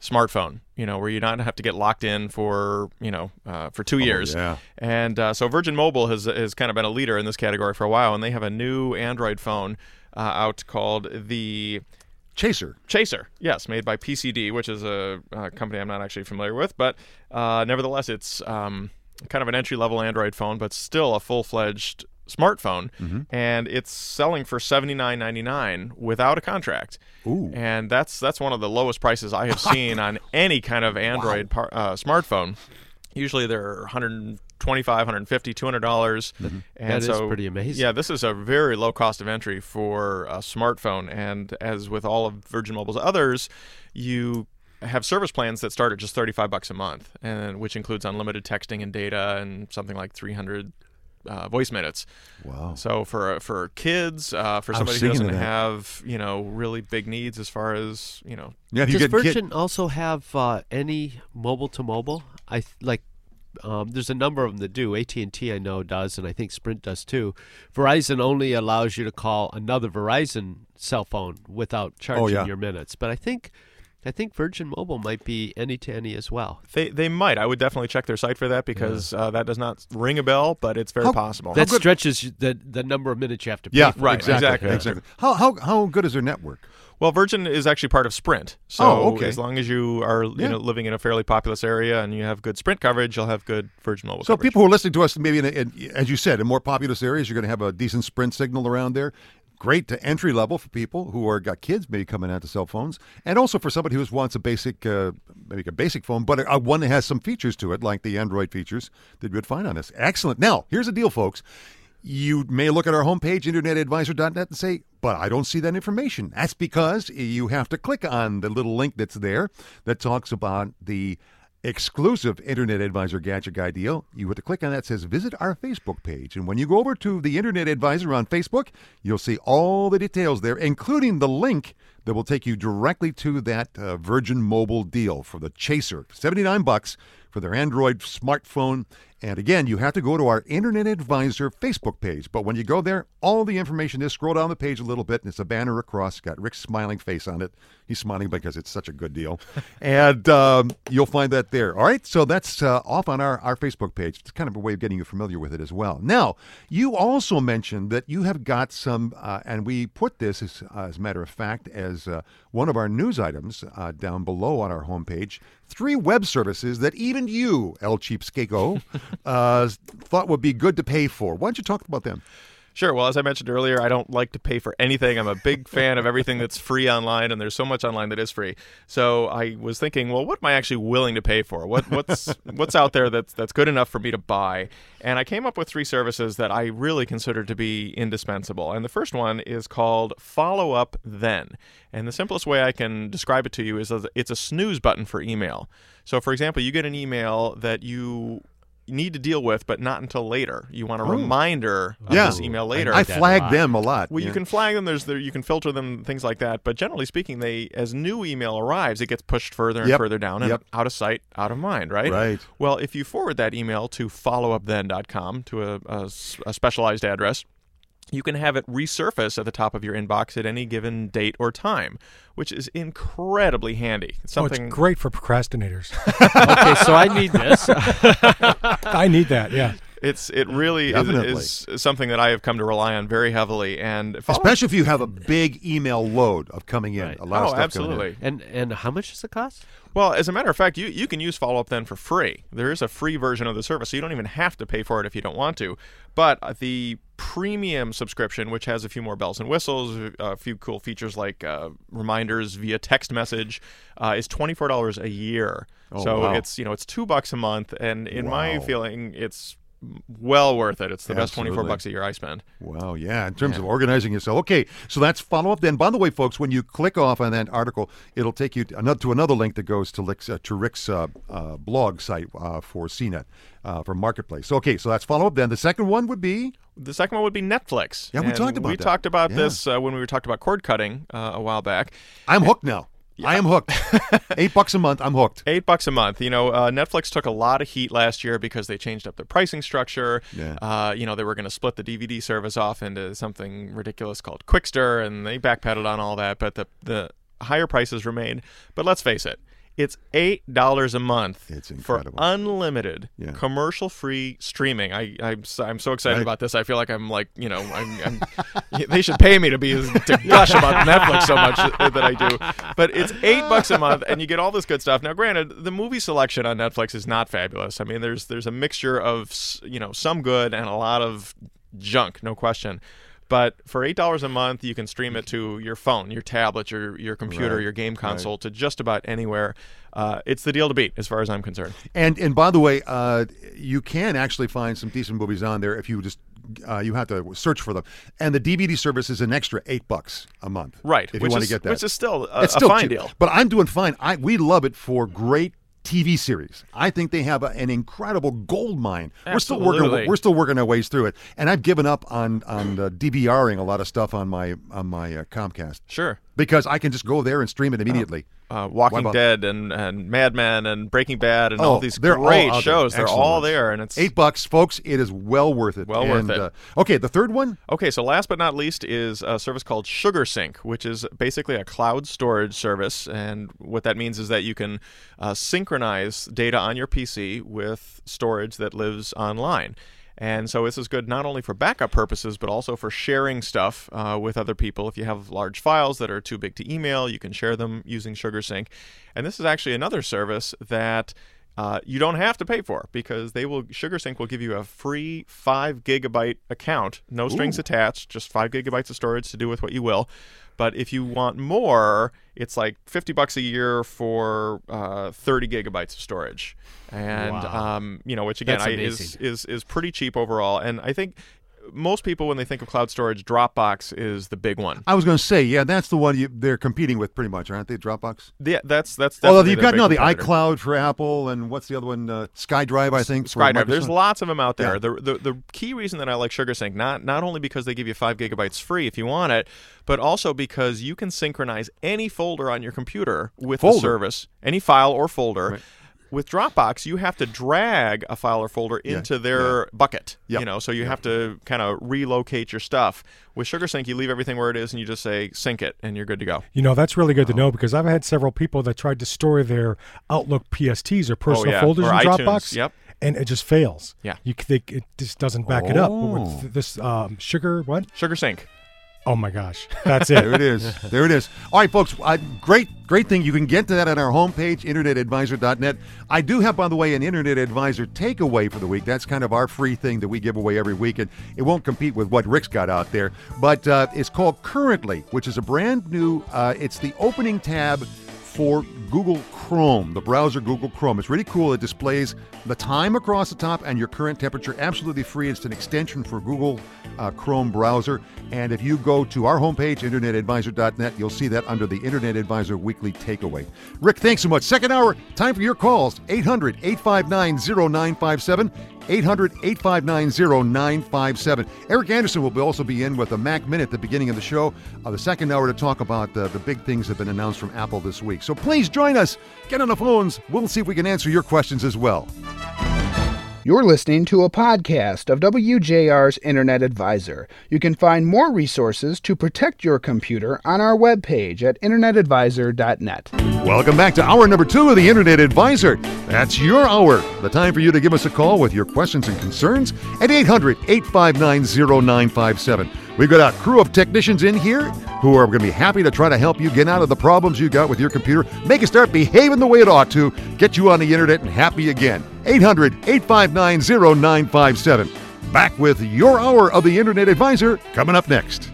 smartphone, you know, where you don't have to get locked in for, you know, uh, for two Oh, years. yeah. And uh, so Virgin Mobile has has kind of been a leader in this category for a while, and they have a new Android phone uh, out called the Chaser. Chaser, yes, made by P C D, which is a, a company I'm not actually familiar with, but uh, nevertheless, it's um, kind of an entry-level Android phone, but still a full-fledged smartphone, Mm-hmm. and it's selling for seventy-nine ninety-nine without a contract. Ooh. And that's that's one of the lowest prices I have seen on any kind of Android par- uh, smartphone. Usually they're one hundred twenty-five dollars, one hundred fifty dollars, two hundred dollars. Mm-hmm. And That is so, pretty amazing. Yeah, this is a very low cost of entry for a smartphone. And as with all of Virgin Mobile's others, you have service plans that start at just thirty-five bucks a month, and which includes unlimited texting and data and something like three hundred uh, voice minutes. Wow. So for for kids, uh, for I was somebody who thinking doesn't of that. have, you know, really big needs as far as, you know, Yeah, if you Does get kid- Virgin also have uh, any mobile to mobile? I th- like. Um, there's a number of them that do. A T and T I know does, and I think Sprint does too. Verizon only allows you to call another Verizon cell phone without charging Oh, yeah. your minutes. But I think, I think Virgin Mobile might be any to any as well. They they might. I would definitely check their site for that because uh, that does not ring a bell, but it's very How- possible. That good- stretches you- the the number of minutes you have to pay. Yeah, for. Right, exactly, exactly. exactly. How how how good is their network? Well, Virgin is actually part of Sprint. So Oh, okay. as long as you are you Yeah. know living in a fairly populous area and you have good Sprint coverage, you'll have good Virgin Mobile So coverage. people who are listening to us, maybe in, a, in as you said, in more populous areas, you're going to have a decent Sprint signal around there. Great to entry level for people who are got kids maybe coming out to cell phones, and also for somebody who wants a basic, uh, maybe a basic phone, but a, a one that has some features to it, like the Android features that you would find on this. Excellent. Now, here's the deal, folks. You may look at our homepage, internet advisor dot net, and say, but I don't see that information. That's because you have to click on the little link that's there that talks about the exclusive Internet Advisor Gadget Guide deal. You have to click on that. It says visit our Facebook page. And when you go over to the Internet Advisor on Facebook, you'll see all the details there, including the link that will take you directly to that uh, Virgin Mobile deal for the Chaser. seventy-nine bucks for their Android smartphone. And again, you have to go to our Internet Advisor Facebook page. But when you go there, all the information is, scroll down the page a little bit, and it's a banner across. Got Rick's smiling face on it. He's smiling because it's such a good deal. and um, you'll find that there. All right, so that's uh, off on our, our Facebook page. It's kind of a way of getting you familiar with it as well. Now, you also mentioned that you have got some, uh, and we put this, as, uh, as a matter of fact, as uh, one of our news items uh, down below on our homepage, three web services that even you, El Cheapskako, uh, thought would be good to pay for. Why don't you talk about them? Sure. Well, as I mentioned earlier, I don't like to pay for anything. I'm a big fan of everything that's free online, and there's so much online that is free. So I was thinking, well, what am I actually willing to pay for? What what's what's out there that's that's good enough for me to buy? And I came up with three services that I really consider to be indispensable. And the first one is called Follow Up Then. And the simplest way I can describe it to you is that it's a snooze button for email. So, for example, you get an email that you need to deal with, but not until later. You want a reminder of Yeah. this email later. I that a flag lot. them a lot. Well, yeah. you can flag them. There's there, you can filter them, things like that. But generally speaking, they as new email arrives, it gets pushed further and Yep. further down and Yep. out of sight, out of mind. Right. Right. Well, if you forward that email to follow up then dot com to a, a s- a specialized address, you can have it resurface at the top of your inbox at any given date or time, which is incredibly handy. It's Oh, something it's great for procrastinators. Okay, so I need this. I need that, yeah. It's it really Definitely. is, is something that I have come to rely on very heavily, and follow- Especially if you have a big email load of coming in. Right. A lot of oh, stuff absolutely. and and how much does it cost? Well, as a matter of fact, you, you can use Follow Up Then for free. There is a free version of the service, so you don't even have to pay for it if you don't want to. But uh, the premium subscription, which has a few more bells and whistles, a few cool features like uh, reminders via text message, uh, is twenty-four dollars a year. Oh, so wow. it's you know it's two bucks a month, and in my Wow. feeling, it's well worth it. It's the best twenty-four Absolutely. bucks a year I spend. Wow, yeah, in terms of organizing yourself. Okay, so that's Follow Up Then. By the way, folks, when you click off on that article, it'll take you to another, to another link that goes to Rick's, uh, to Rick's uh, uh, blog site uh, for C net, uh, for Marketplace. Okay, so that's Follow Up Then. The second one would be? The second one would be Netflix. Yeah, we And talked about We that. talked about Yeah. this uh, when we were talking about cord cutting uh, a while back. I'm hooked now. I am hooked. Eight bucks a month, I'm hooked. Eight bucks a month. You know, uh, Netflix took a lot of heat last year because they changed up their pricing structure. Yeah. Uh, you know, they were going to split the D V D service off into something ridiculous called Quickster, and they backpedaled on all that. But the the higher prices remained. But let's face it, It's eight dollars a month It's for incredible. unlimited, Yeah. commercial-free streaming. I, I'm so, I'm so excited Right. about this. I feel like I'm like, you know, I'm, I'm, they should pay me to be to gush about Netflix so much that I do. But it's eight bucks a month, and you get all this good stuff. Now, granted, the movie selection on Netflix is not fabulous. I mean, there's there's a mixture of s- you know some good and a lot of junk, no question. But for eight dollars a month, you can stream it to your phone, your tablet, your your computer, Right, your game console, right. to just about anywhere. Uh, it's the deal to beat, as far as I'm concerned. And and by the way, uh, you can actually find some decent movies on there if you just uh, you have to search for them. And the D V D service is an extra eight bucks a month, Right. If which you want is, to get that, Which is still a, it's a still fine cheap. deal. But I'm doing fine. I we love it for great T V series. I think they have a, an incredible gold mine. We're still working. Absolutely. We're still working our ways through it. And I've given up on on uh, DVRing a lot of stuff on my on my uh, Comcast Sure. because I can just go there and stream it immediately. Uh, Walking about- Dead and, and Mad Men and Breaking Bad and Oh, all these they're all great out there. shows. They're Excellent all ones. there, and it's Eight bucks, folks. It is well worth it. Well worth And, it. Uh, okay, the third one. Okay, so last but not least is a service called SugarSync, which is basically a cloud storage service. And what that means is that you can uh, synchronize data on your P C with storage that lives online. And so this is good not only for backup purposes, but also for sharing stuff uh, with other people. If you have large files that are too big to email, you can share them using SugarSync. And this is actually another service that uh, you don't have to pay for, because they will SugarSync will give you a free five gigabyte account, no strings attached, just five gigabytes of storage to do with what you will. But if you want more, it's like fifty bucks a year for uh, thirty gigabytes of storage, and Wow. um, you know, which again That's I, is amazing. is is pretty cheap overall. And I think most people, when they think of cloud storage, Dropbox is the big one. I was going to say, yeah, that's the one you, they're competing with pretty much, aren't they? Dropbox. Yeah, that's that's. Although definitely you've their got big now the competitor. iCloud for Apple, and what's the other one? Uh, SkyDrive, I think. for SkyDrive. There's Microsoft. lots of them out there. Yeah. The, the the key reason that I like SugarSync, not not only because they give you five gigabytes free if you want it, but also because you can synchronize any folder on your computer with the Folder. service, any file or folder. Right. With Dropbox, you have to drag a file or folder Yeah, into their bucket. Yep, You know, so you yep. have to kind of relocate your stuff. With SugarSync, you leave everything where it is, and you just say sync it, and you're good to go. You know, that's really good to know, because I've had several people that tried to store their Outlook P S Ts or personal yeah, folders or in iTunes, Dropbox. yep. And it just fails. Yeah. You, c- they, it just doesn't back it up. But Oh. with this um, sugar, what? SugarSync. Oh my gosh, that's There it. it is. There it is. All right, folks. Uh, great, great thing. You can get to that on our homepage, internet advisor dot net. I do have, by the way, an Internet Advisor takeaway for the week. That's kind of our free thing that we give away every week, and it won't compete with what Rick's got out there. But uh, it's called Currently, which is a brand new. Uh, it's the opening tab for Google Chrome, the browser Google Chrome. It's really cool. It displays the time across the top and your current temperature, absolutely free. It's an extension for Google uh, Chrome browser. And if you go to our homepage, internet advisor dot net, you'll see that under the Internet Advisor Weekly Takeaway. Rick, thanks so much. Second hour, time for your calls. eight hundred, eight five nine, oh nine five seven. eight hundred, eight five nine, oh nine five seven. Eric Anderson will be also be in with a Mac Minute at the beginning of the show, uh, the second hour, to talk about uh, the big things that have been announced from Apple this week. So please join us. Get on the phones. We'll see if we can answer your questions as well. You're listening to a podcast of W J R's Internet Advisor. You can find more resources to protect your computer on our webpage at internet advisor dot net. Welcome back to hour number two of the Internet Advisor. That's your hour. The time for you to give us a call with your questions and concerns at eight hundred, eight five nine, oh nine five seven. We've got a crew of technicians in here who are going to be happy to try to help you get out of the problems you got with your computer, make it start behaving the way it ought to, get you on the internet and happy again. eight hundred, eight five nine, oh nine five seven. Back with your hour of the Internet Advisor coming up next.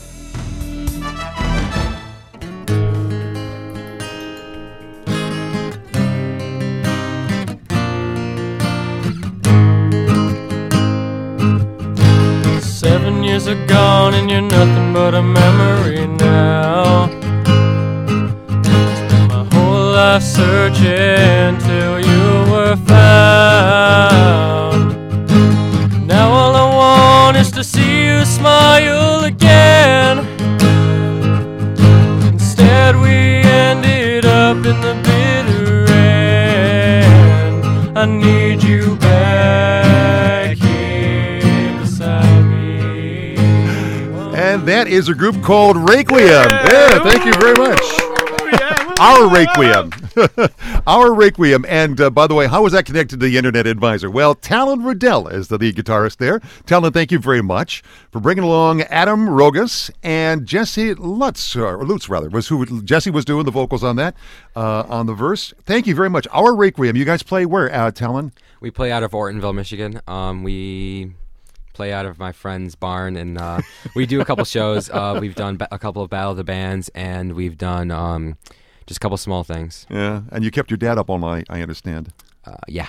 Seven years are gone and you're nothing but a memory now. Spent my whole life searching till you were found. Now all I want is to see you smile again. Instead we ended up in the bitter end. I need you back here beside me. And that is a group called Requiem. Yeah, thank you very much. Our Requiem. Our Requiem. And uh, by the way, how was that connected to the Internet Advisor? Well, Talon Riddell is the lead guitarist there. Talon, thank you very much for bringing along Adam Rogas and Jesse Lutz, or Lutz rather, was who Jesse was doing the vocals on that, uh, on the verse. Thank you very much. Our Requiem. You guys play where, uh, Talon? We play out of Ortonville, Michigan. Um, we play out of my friend's barn, and uh, we do a couple shows. Uh, we've done ba- a couple of Battle of the Bands, and we've done um, just a couple small things. Yeah, and you kept your dad up all night, I understand. Uh, yeah.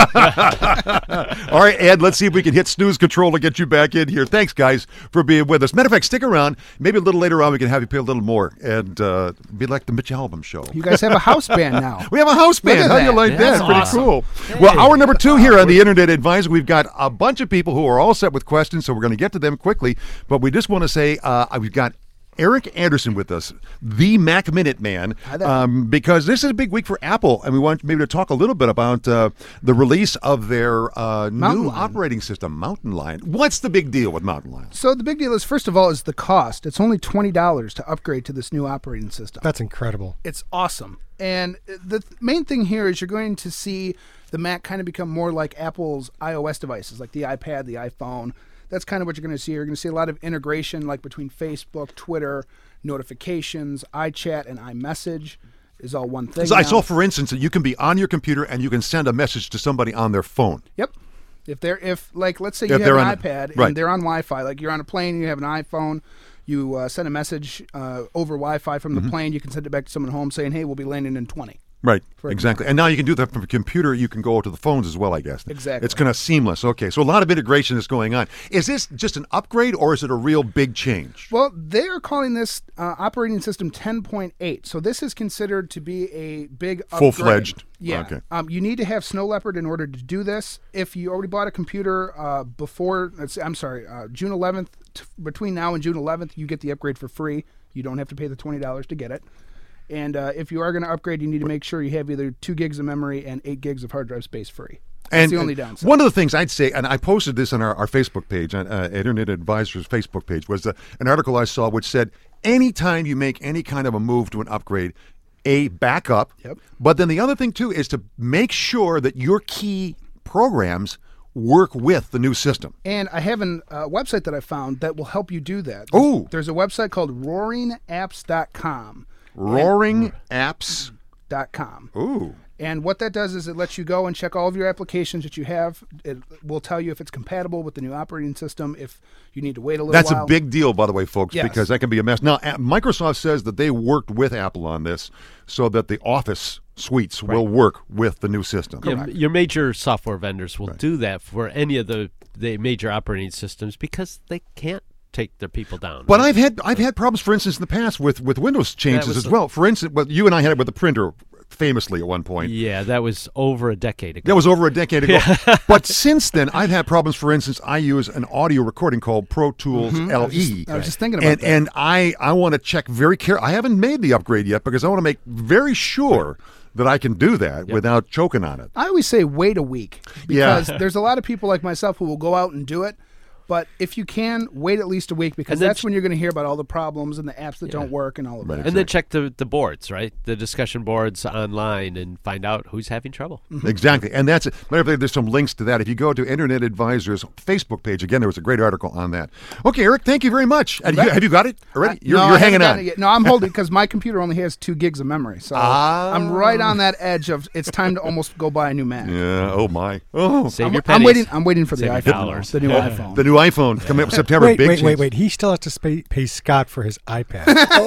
All right, Ed, let's see if we can hit snooze control to get you back in here. Thanks, guys, for being with us. Matter of fact, stick around. Maybe a little later on we can have you play a little more and uh, be like the Mitch Albom show. You guys have a house band now. We have a house band. How do you like Yeah, that? that's Pretty awesome. cool. Well, hour number two here on the Internet Advisor, we've got a bunch of people who are all set with questions, so we're going to get to them quickly. But we just want to say uh, we've got Eric Anderson with us, the Mac Minute Man, um, because this is a big week for Apple, and we want maybe to talk a little bit about uh, the release of their uh, new Lion. operating system, Mountain Lion. What's the big deal with Mountain Lion? So the big deal is, first of all, is the cost. It's only twenty dollars to upgrade to this new operating system. That's incredible. It's awesome. And the th- main thing here is you're going to see the Mac kind of become more like Apple's iOS devices, like the iPad, the iPhone. That's kind of what you're going to see. You're going to see a lot of integration, like between Facebook, Twitter, notifications, iChat, and iMessage is all one thing. So I now. saw, for instance, that you can be on your computer and you can send a message to somebody on their phone. Yep. If they're if like let's say If you have they're an on- iPad right. and they're on Wi-Fi, like you're on a plane, you have an iPhone, you uh, send a message uh, over Wi-Fi from the Mm-hmm. plane, you can send it back to someone home saying, "Hey, we'll be landing in twenty." Right, For exactly. And now you can do that from a computer. You can go to the phones as well, I guess. Exactly. It's kind of seamless. Okay, so a lot of integration is going on. Is this just an upgrade or is it a real big change? Well, they are calling this uh, operating system ten point eight. So this is considered to be a big upgrade. Full-fledged. Yeah. Okay. Um, you need to have Snow Leopard in order to do this. If you already bought a computer uh, before, let's, I'm sorry, uh, June eleventh, t- between now and June eleventh, you get the upgrade for free. You don't have to pay the twenty dollars to get it. And uh, if you are going to upgrade, you need to make sure you have either two gigs of memory and eight gigs of hard drive space free. That's And the only and downside. One of the things I'd say, and I posted this on our, our Facebook page, on uh, Internet Advisor's Facebook page, was uh, an article I saw which said, anytime you make any kind of a move to an upgrade, a backup. Yep. But then the other thing, too, is to make sure that your key programs work with the new system. And I have a uh, website that I found that will help you do that. There's, Oh. There's a website called roaring apps dot com. Roaring apps. Dot com. Ooh. And what that does is it lets you go and check all of your applications that you have. It will tell you if it's compatible with the new operating system, if you need to wait a little That's while. a big deal, by the way, folks, Yes. because that can be a mess. Now, a- Microsoft says that they worked with Apple on this so that the Office suites will work with the new system. Yeah, your major software vendors will do that for any of the, the major operating systems because they can't take their people down. But right? I've had I've had problems, for instance, in the past with, with Windows changes was as the- well. For instance, well, you and I had it with the printer famously at one point. Yeah, that was over a decade ago. That was over a decade ago. But since then, I've had problems. For instance, I use an audio recording called Pro Tools Mhm. I L was just- E. I was just thinking about and, that. And I, I want to check very carefully. I haven't made the upgrade yet because I want to make very sure that I can do that without choking on it. I always say wait a week Yeah. because there's a lot of people like myself who will go out and do it. But if you can, wait at least a week because And then that's ch- when you're going to hear about all the problems and the apps that don't work and all of that. And then check the, the boards, right? The discussion boards online and find out who's having trouble. Exactly. And that's it. Matter of fact, there's some links to that. If you go to Internet Advisor's Facebook page, again, there was a great article on that. Okay, Eric, thank you very much. And you, have you got it already? You're, no, you're I haven't hanging gotten on. it yet. No, I'm holding because my computer only has two gigs of memory, so Ah. I'm right on that edge of it's time to almost go buy a new Mac. Yeah. Oh my. Oh. Save I'm, your I'm pennies. waiting. I'm waiting for the Save your iPhone, dollars. the new iPhone. The new iPhone coming up September. Wait, big wait, wait, change. wait. He still has to pay, pay Scott for his iPad.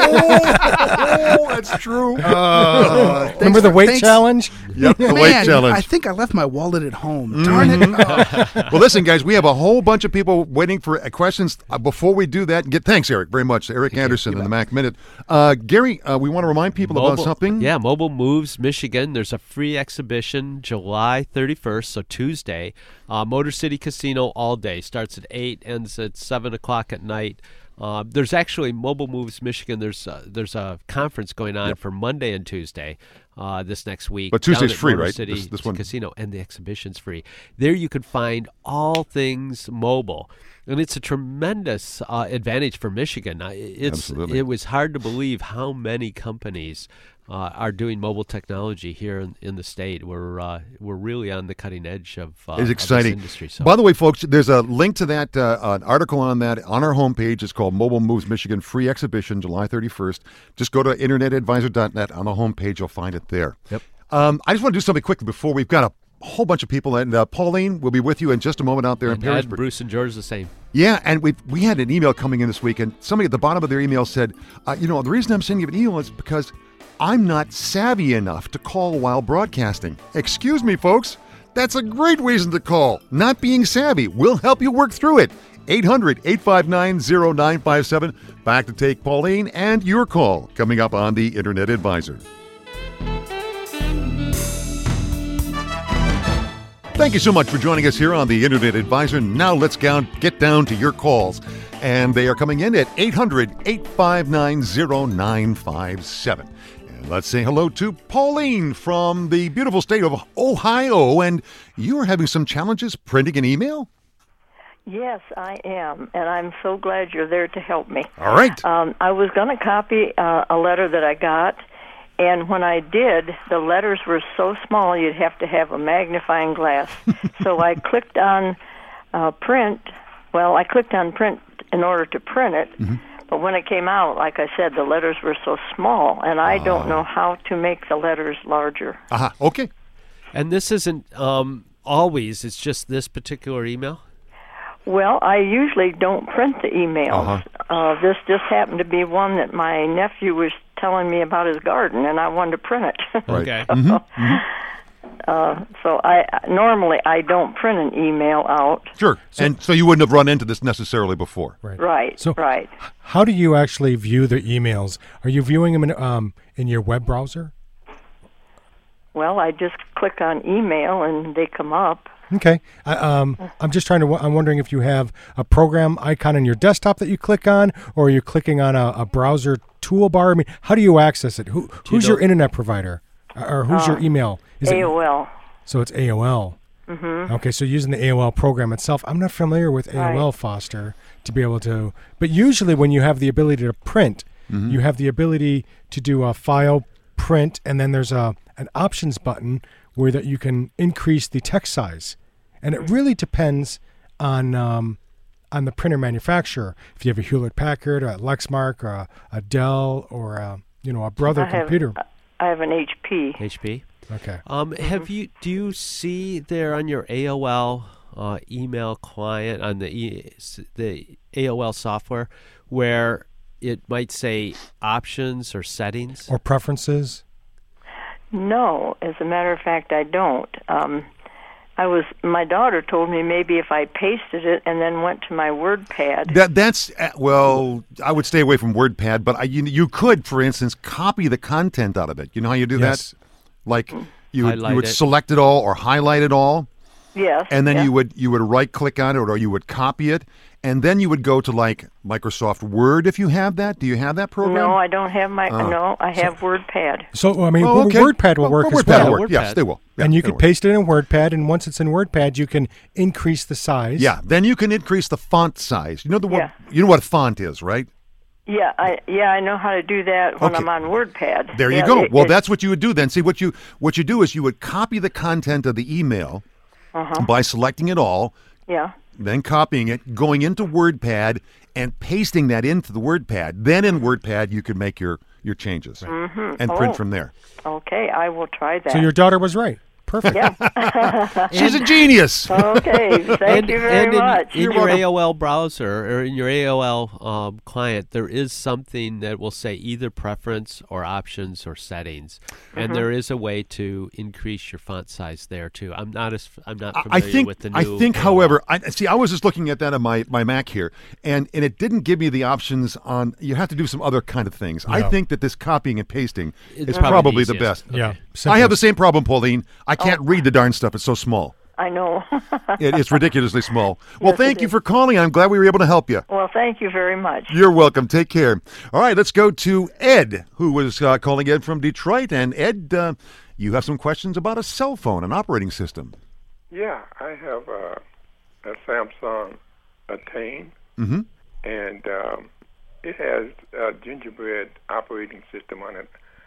Oh, that's true. Uh, thanks Remember the for- weight thanks- challenge? Yep, the Man, weight challenge. I think I left my wallet at home. Darn it! Mm-hmm. Oh. Well, listen, guys, we have a whole bunch of people waiting for uh, questions. Uh, before we do that, get thanks, Eric, very much. Eric Anderson in the Mac Minute. Uh, Gary, uh, we want to remind people about something. Yeah, Mobile Moves Michigan. There's a free exhibition July thirty-first, so Tuesday. Uh, Motor City Casino all day. Starts at eight, ends at seven o'clock at night. Uh, there's actually Mobile Moves Michigan. There's uh, there's a conference going on for Monday and Tuesday uh, this next week. But Tuesday's down at free, Motor right? City This- this one- Casino, and the exhibition's free. There you can find all things mobile. And it's a tremendous uh, advantage for Michigan. Uh, It's Absolutely. it was hard to believe how many companies uh, are doing mobile technology here in, in the state. We're uh, we're really on the cutting edge of, uh, It's of exciting. this industry. So. By the way, folks, there's a link to that, uh, an article on that on our homepage. It's called Mobile Moves Michigan Free Exhibition, July thirty-first. Just go to internet advisor dot net. On the homepage, you'll find it there. Yep. Um, I just want to do something quickly before we've got a whole bunch of people. And uh, Pauline will be with you in just a moment out there and in Ed, Perrysburg. Bruce, and George the same. Yeah, and we we had an email coming in this week, and somebody at the bottom of their email said, uh, you know, the reason I'm sending you an email is because I'm not savvy enough to call while broadcasting. Excuse me, folks. That's a great reason to call. Not being savvy. We'll help you work through it. eight hundred, eight five nine, zero nine five seven. Back to take Pauline and your call coming up on the Internet Advisor. Thank you so much for joining us here on the Internet Advisor. Now let's go, get down to your calls. And they are coming in at eight hundred, eight five nine, zero nine five seven. And let's say hello to Pauline from the beautiful state of Ohio. And you are having some challenges printing an email? Yes, I am, and I'm so glad you're there to help me. All right. Um, I was going to copy uh, a letter that I got, and when I did, the letters were so small you'd have to have a magnifying glass. So I clicked on uh, print. Well, I clicked on print in order to print it, mm-hmm. but when it came out, like I said, the letters were so small, and I uh, don't know how to make the letters larger. Uh-huh. Okay. And this isn't um, always, it's just this particular email? Well, I usually don't print the emails. Uh-huh. Uh, this just happened to be one that my nephew was telling me about his garden, and I wanted to print it. Right. Okay. so, mm-hmm. Mm-hmm. Uh, so I normally I don't print an email out. Sure. So, and so you wouldn't have run into this necessarily before. Right. Right. So right. How do you actually view the emails? Are you viewing them in um, in your web browser? Well, I just click on email and they come up. Okay. I, um, I'm just trying to. I'm wondering if you have a program icon on your desktop that you click on, or are you clicking on a, a browser toolbar? I mean, how do you access it? Who, who's your internet provider, or who's uh, your email? Is A O L. It, so it's A O L. Mm-hmm. Okay, so using the A O L program itself, I'm not familiar with A O L, right. Foster, to be able to. But usually, when you have the ability to print, mm-hmm. you have the ability to do a file print, and then there's a an options button where that you can increase the text size, and it really depends on um, on the printer manufacturer. If you have a Hewlett Packard, a Lexmark, or a, a Dell, or a, you know a Brother I have, computer. I have an H P. H P. Okay. Um, have you do you see there on your A O L uh, email client on the e, the A O L software where it might say options or settings or preferences? No, as a matter of fact, I don't. Um, I was. My daughter told me maybe if I pasted it and then went to my WordPad. That that's uh, well, I would stay away from WordPad, but I, you you could, for instance, copy the content out of it. You know how you do yes. that? Like you would, you would it. select it all or highlight it all. Yes. And then yeah. you would you would right click on it or you would copy it, and then you would go to like Microsoft Word if you have that. Do you have that program? No, I don't have my. Uh, no, I have so, WordPad. So I mean, oh, okay. WordPad will well, work well, as WordPad well. will work. WordPad. Yes, they will. Yeah, and you can work. paste it in WordPad, and once it's in WordPad, you can increase the size. Yeah, then you can increase the font size. You know the yeah. what you know what font is, right? Yeah, I yeah I know how to do that when okay. I'm on WordPad. There you yeah, go. It, well, it, that's what you would do then. See what you what you do is you would copy the content of the email uh-huh. by selecting it all. Yeah. Then copying it, going into WordPad, and pasting that into the WordPad. Then in WordPad, you could make your, your changes mm-hmm. and oh. print from there. Okay, I will try that. So your daughter was right. Perfect. Yeah. She's a genius. Okay, thank and, you very and in, much. In You're your welcome. A O L browser or in your A O L um, client, there is something that will say either preference or options or settings, mm-hmm. and there is a way to increase your font size there too. I'm not as I'm not I familiar think, with the new. I think, A O L. however, I see. I was just looking at that on my, my Mac here, and, and it didn't give me the options on. You have to do some other kind of things. I Yeah. think that this copying and pasting It's is probably probably the the easiest. best. Yeah. I have the same problem, Pauline. I can't Oh. read the darn stuff. It's so small. I know. It, it's ridiculously small. Well, Yes, thank it you is. for calling. I'm glad we were able to help you. Well, thank you very much. You're welcome. Take care. All right, let's go to Ed, who was uh, calling in from Detroit. And Ed, uh, you have some questions about a cell phone, an operating system. Yeah, I have a, a Samsung Attain, Mm-hmm. and um, it has a gingerbread operating system on it.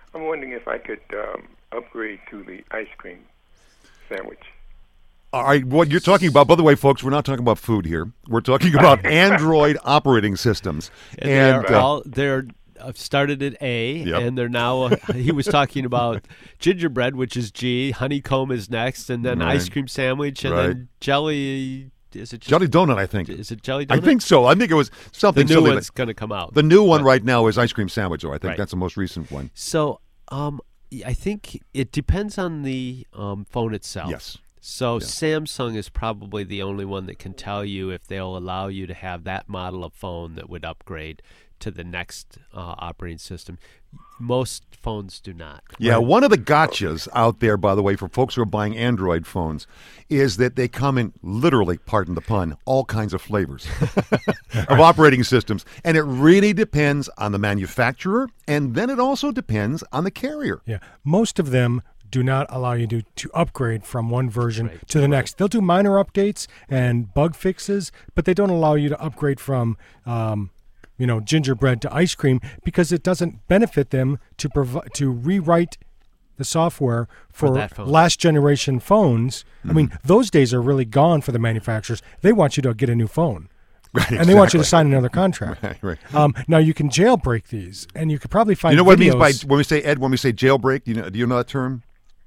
I'm wondering if I could um, upgrade to the ice cream sandwich. All right, what you're talking about, by the way, folks, we're not talking about food here. We're talking about Android operating systems. And, And they're uh, all they're uh, started at A, Yep. and they're now. Uh, he was talking about gingerbread, which is G. Honeycomb is next, and then Right. ice cream sandwich, and Right. then jelly. Is it just, Jelly Donut, I think. Is it jelly I donut? think so. I think it was the something. new something one's like- going to come out. The new one right now is ice cream sandwich, though. I think Right. that's the most recent one. So, um, I think it depends on the um, phone itself. Yes. So Samsung is probably the only one that can tell you if they'll allow you to have that model of phone that would upgrade to the next uh, operating system. Most phones do not. Yeah, one of the gotchas out there, by the way, for folks who are buying Android phones, is that they come in literally, pardon the pun, all kinds of flavors of operating systems. And it really depends on the manufacturer, and then it also depends on the carrier. Yeah, most of them do not allow you to, to upgrade from one version to the next. They'll do minor updates and bug fixes, but they don't allow you to upgrade from um, you know, gingerbread to ice cream because it doesn't benefit them to provi- to rewrite the software For for, that phone. last generation phones. I mean, those days are really gone for the manufacturers. They want you to get a new phone. Right, And they want you to exactly. sign another contract. Right, right. Um, now you can jailbreak these, and you could probably find. You know what it means by videos- when we say Ed? When we say jailbreak, do you know? Do you know that term?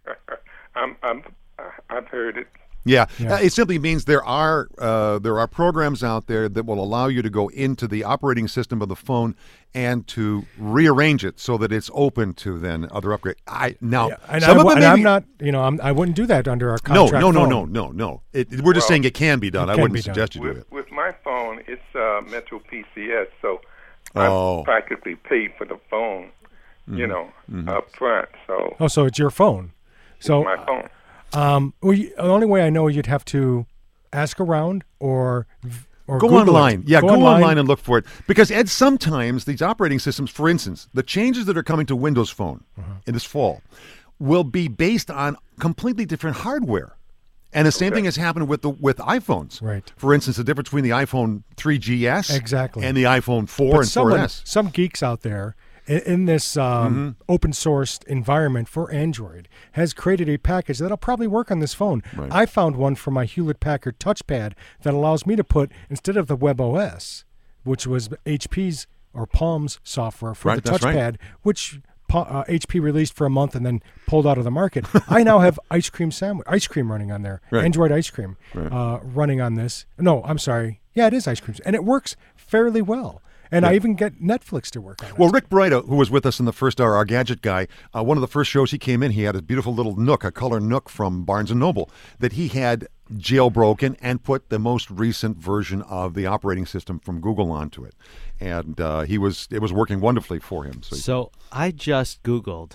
I'm, I'm, I've heard it. Yeah, Yeah. Uh, it simply means there are uh, there are programs out there that will allow you to go into the operating system of the phone and to rearrange it so that it's open to then other upgrade. I now Yeah, and, some I, of them and may I'm be- not, you know, I'm, I wouldn't do that under our No, contract. no, no, phone. no, no, no. It, it- we're just Well, saying it can be done. it I can wouldn't be done. suggest you do With, it. with my phone, it's uh, Metro P C S, so Oh. I practically paid for the phone, you know, up front. So Oh, so it's your phone. So my phone. Um, well, you, the only way I know you'd have to ask around or or Go Google online. It. Yeah, go, online. and look for it. Because, Ed, sometimes these operating systems, for instance, the changes that are coming to Windows Phone Uh-huh. in this fall will be based on completely different hardware. And the same thing has happened with the with iPhones. Right. For instance, the difference between the iPhone three G S Exactly. and the iPhone four But and someone, four S. some geeks out there in, in this um, Mm-hmm. open sourced environment for Android has created a package that'll probably work on this phone. Right. I found one for my Hewlett Packard touchpad that allows me to put, instead of the WebOS, which was H P's or Palm's software for Right, the that's right. touchpad, which Pa- uh, H P released for a month and then pulled out of the market. I now have ice cream sandwich, ice cream running on there, Right. Android ice cream Right. uh, running on this. No, I'm sorry. Yeah, it is ice cream, and it works fairly well. And I Yeah. even get Netflix to work on it. Well, Rick Brighta, who was with us in the first hour, our gadget guy, uh, one of the first shows he came in, he had a beautiful little Nook, a color Nook from Barnes and Noble, that he had jailbroken and put the most recent version of the operating system from Google onto it, and uh, he was it was working wonderfully for him. So, So I just Googled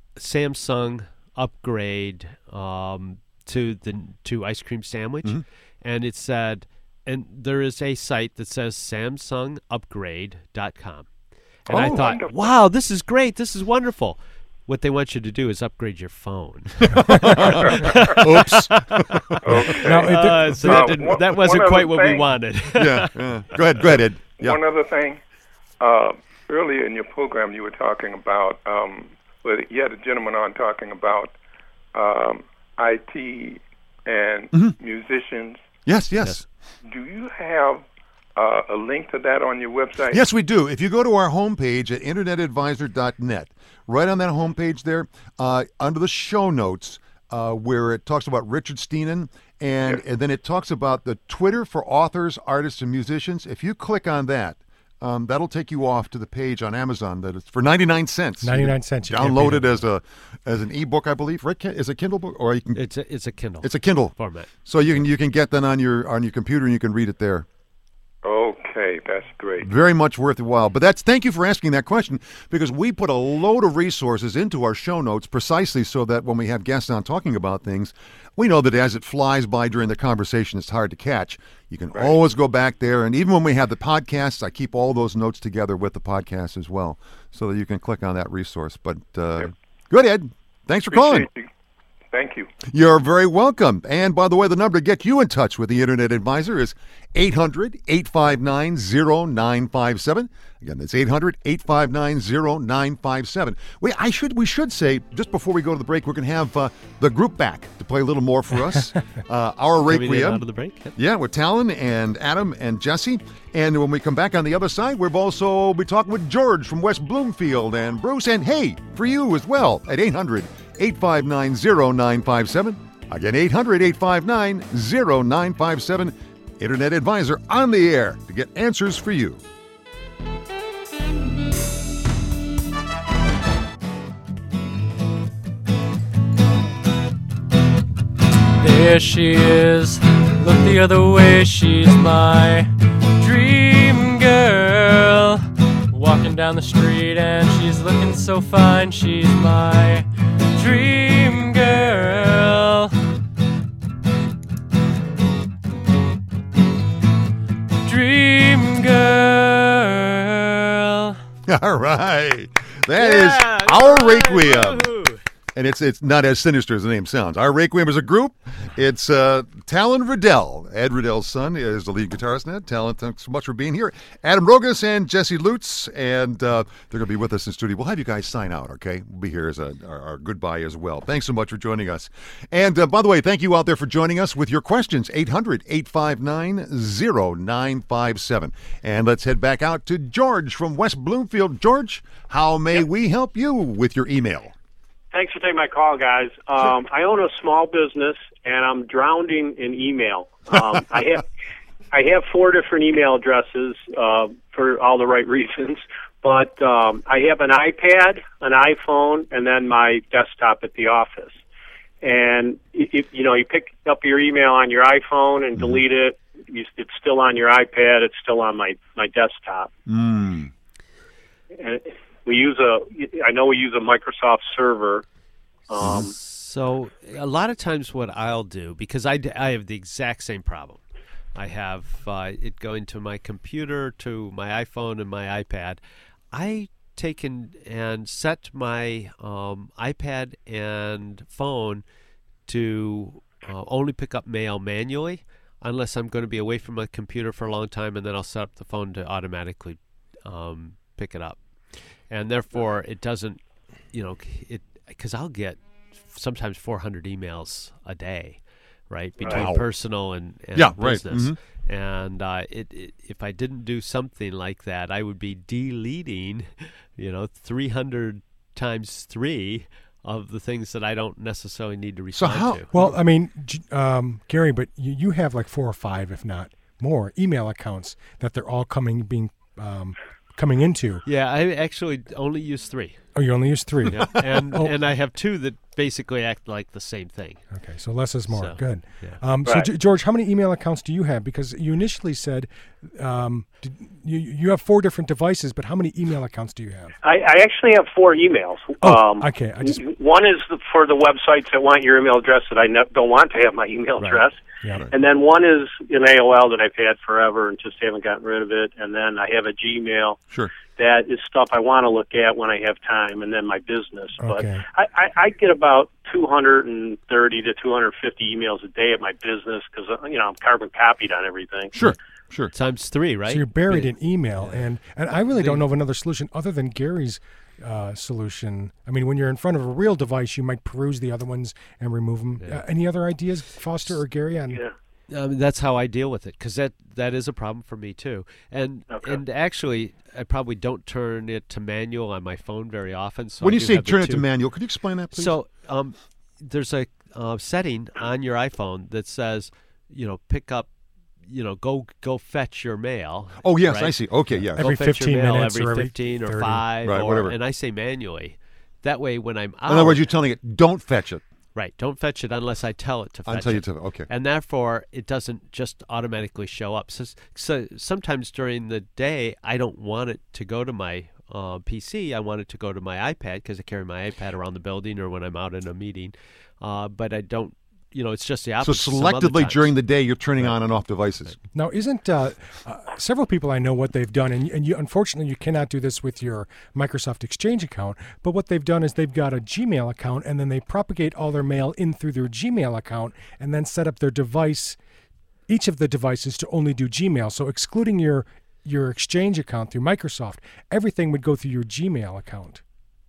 Samsung upgrade um, to the to ice cream sandwich, Mm-hmm. and it said, and there is a site that says Samsung Upgrade dot com. And I Oh, thought, wonderful. wow, this is great. This is wonderful. What they want you to do is upgrade your phone. oops. Now, it- Uh, so Uh, that, didn't, one- that wasn't one quite other what we thing. wanted. yeah, yeah. Go ahead, go ahead, Ed. Yeah. One other thing, uh, earlier in your program, you were talking about, um, well, you had a gentleman on talking about um, I T and Mm-hmm. musicians. Yes, yes. Do you have uh, a link to that on your website? Yes, we do. If you go to our homepage at internet advisor dot net, right on that homepage there, uh, under the show notes, uh, where it talks about Richard Steenan, and, and then it talks about the Twitter for authors, artists, and musicians. If you click on that, um, that'll take you off to the page on Amazon that is for ninety-nine cents. You ninety-nine can cents, you can't Download beat it as a as an ebook, I believe. Right? Is it a Kindle book, or you can? It's a, it's a Kindle. It's a Kindle format. So you can you can get that on your on your computer and you can read it there. Okay, that's great. Very much worth the while. But that's thank you for asking that question, because we put a load of resources into our show notes precisely so that when we have guests on talking about things, we know that as it flies by during the conversation, it's hard to catch. You can always go back there. And even when we have the podcasts, I keep all those notes together with the podcast as well so that you can click on that resource. But uh, good, Ed. Thanks for calling. Appreciate you. Thank you. You're very welcome. And by the way, the number to get you in touch with the Internet Advisor is eight hundred, eight five nine, zero nine five seven. Again, that's eight hundred, eight five nine, zero nine five seven. We, I should, we should say, just before we go to the break, we're going to have uh, the group back to play a little more for us. uh, our Coming in Requiem. out of the break. Yep. Yeah, with Talon and Adam and Jesse. And when we come back on the other side, we'll also be talking with George from West Bloomfield and Bruce. And hey, for you as well, at eight hundred, eight five nine, zero nine five seven. Again, eight hundred, eight five nine, zero nine five seven. Internet Advisor on the air to get answers for you. There she is, look the other way, she's my dream girl. Walking down the street and she's looking so fine, she's my dream girl. Dream girl. All right. That Yeah, is our all right, Requiem. woohoo. And it's it's not as sinister as the name sounds. Our Requiem is a group. It's uh, Talon Riddell. Ed Riddell's son is the lead guitarist in that. Talon, thanks so much for being here. Adam Rogas and Jesse Lutz, and uh, they're going to be with us in studio. We'll have you guys sign out, okay? We'll be here as a, our, our goodbye as well. Thanks so much for joining us. And uh, by the way, thank you out there for joining us with your questions. eight hundred, eight five nine, zero nine five seven. And let's head back out to George from West Bloomfield. George, how may Yep. we help you with your email? Thanks for taking my call, guys. Um, I own a small business, and I'm drowning in email. Um, I have I have four different email addresses uh, for all the right reasons, but um, I have an iPad, an iPhone, and then my desktop at the office. And if, you know, you pick up your email on your iPhone and delete it. You, it's still on your iPad. It's still on my my desktop. Mm. And we use a. I know we use a Microsoft server. Um, So a lot of times what I'll do, because I, d- I have the exact same problem. I have uh, it going to my computer, to my iPhone and my iPad. I take in and set my um, iPad and phone to uh, only pick up mail manually unless I'm going to be away from my computer for a long time, and then I'll set up the phone to automatically um, pick it up. And therefore, it doesn't, you know, it because I'll get sometimes four hundred emails a day, right, between Wow. personal and, and Yeah, right. business. Mhm. And uh, it, it, if I didn't do something like that, I would be deleting, you know, three hundred times three of the things that I don't necessarily need to respond how- to. Well, I mean, J- um, Gary, but you, you have like four or five, if not more, email accounts that they're all coming being um, coming into. Yeah, I actually only use three. Oh, you only use three. Yeah, and Oh. and I have two that basically act like the same thing. Okay, so less is more. So, Good. yeah. Um, Right. So, G- George, how many email accounts do you have? Because you initially said um, did, you you have four different devices, but how many email accounts do you have? I, I actually have four emails. Oh, um, okay. I just One is the, for the websites that want your email address that I ne- don't want to have my email Right. address. yeah. And then one is an A O L that I've had forever and just haven't gotten rid of it. And then I have a Gmail Sure. that is stuff I want to look at when I have time, and then my business. Okay. But I, I, I get about two hundred thirty to two hundred fifty emails a day at my business because, you know, I'm carbon copied on everything. Sure. Sure. Times three, right? So you're buried Big. in email, and and I really don't know of another solution other than Gary's uh, solution. I mean, when you're in front of a real device, you might peruse the other ones and remove them. Yeah. Uh, any other ideas, Foster or Gary? On Yeah. Um, that's how I deal with it, because that, that is a problem for me too. And Okay. and actually, I probably don't turn it to manual on my phone very often. So When I you do say have the turn it to two. manual, could you explain that, please? So um, there's a uh, setting on your iPhone that says, you know, pick up, you know, go go fetch your mail. oh, yes, right? I see. Okay, yes. Every Go fetch your fifteen mail minutes every or every fifteen or thirty. five, Right, or, whatever. and I say manually. That way, when I'm out, In other words, you're telling it, don't fetch it right, don't fetch it unless I tell it to fetch until it. you tell it. Okay. And therefore, it doesn't just automatically show up. So, so sometimes during the day, I don't want it to go to my uh, P C. I want it to go to my iPad because I carry my iPad around the building or when I'm out in a meeting. Uh, but I don't you know, it's just the So opposite. some other selectively times. during the day, you're turning on and off devices. Now, isn't uh, uh, several people I know what they've done, and, and you, unfortunately, you cannot do this with your Microsoft Exchange account, but what they've done is they've got a Gmail account, and then they propagate all their mail in through their Gmail account, and then set up their device, each of the devices, to only do Gmail. So excluding your your Exchange account through Microsoft, everything would go through your Gmail account.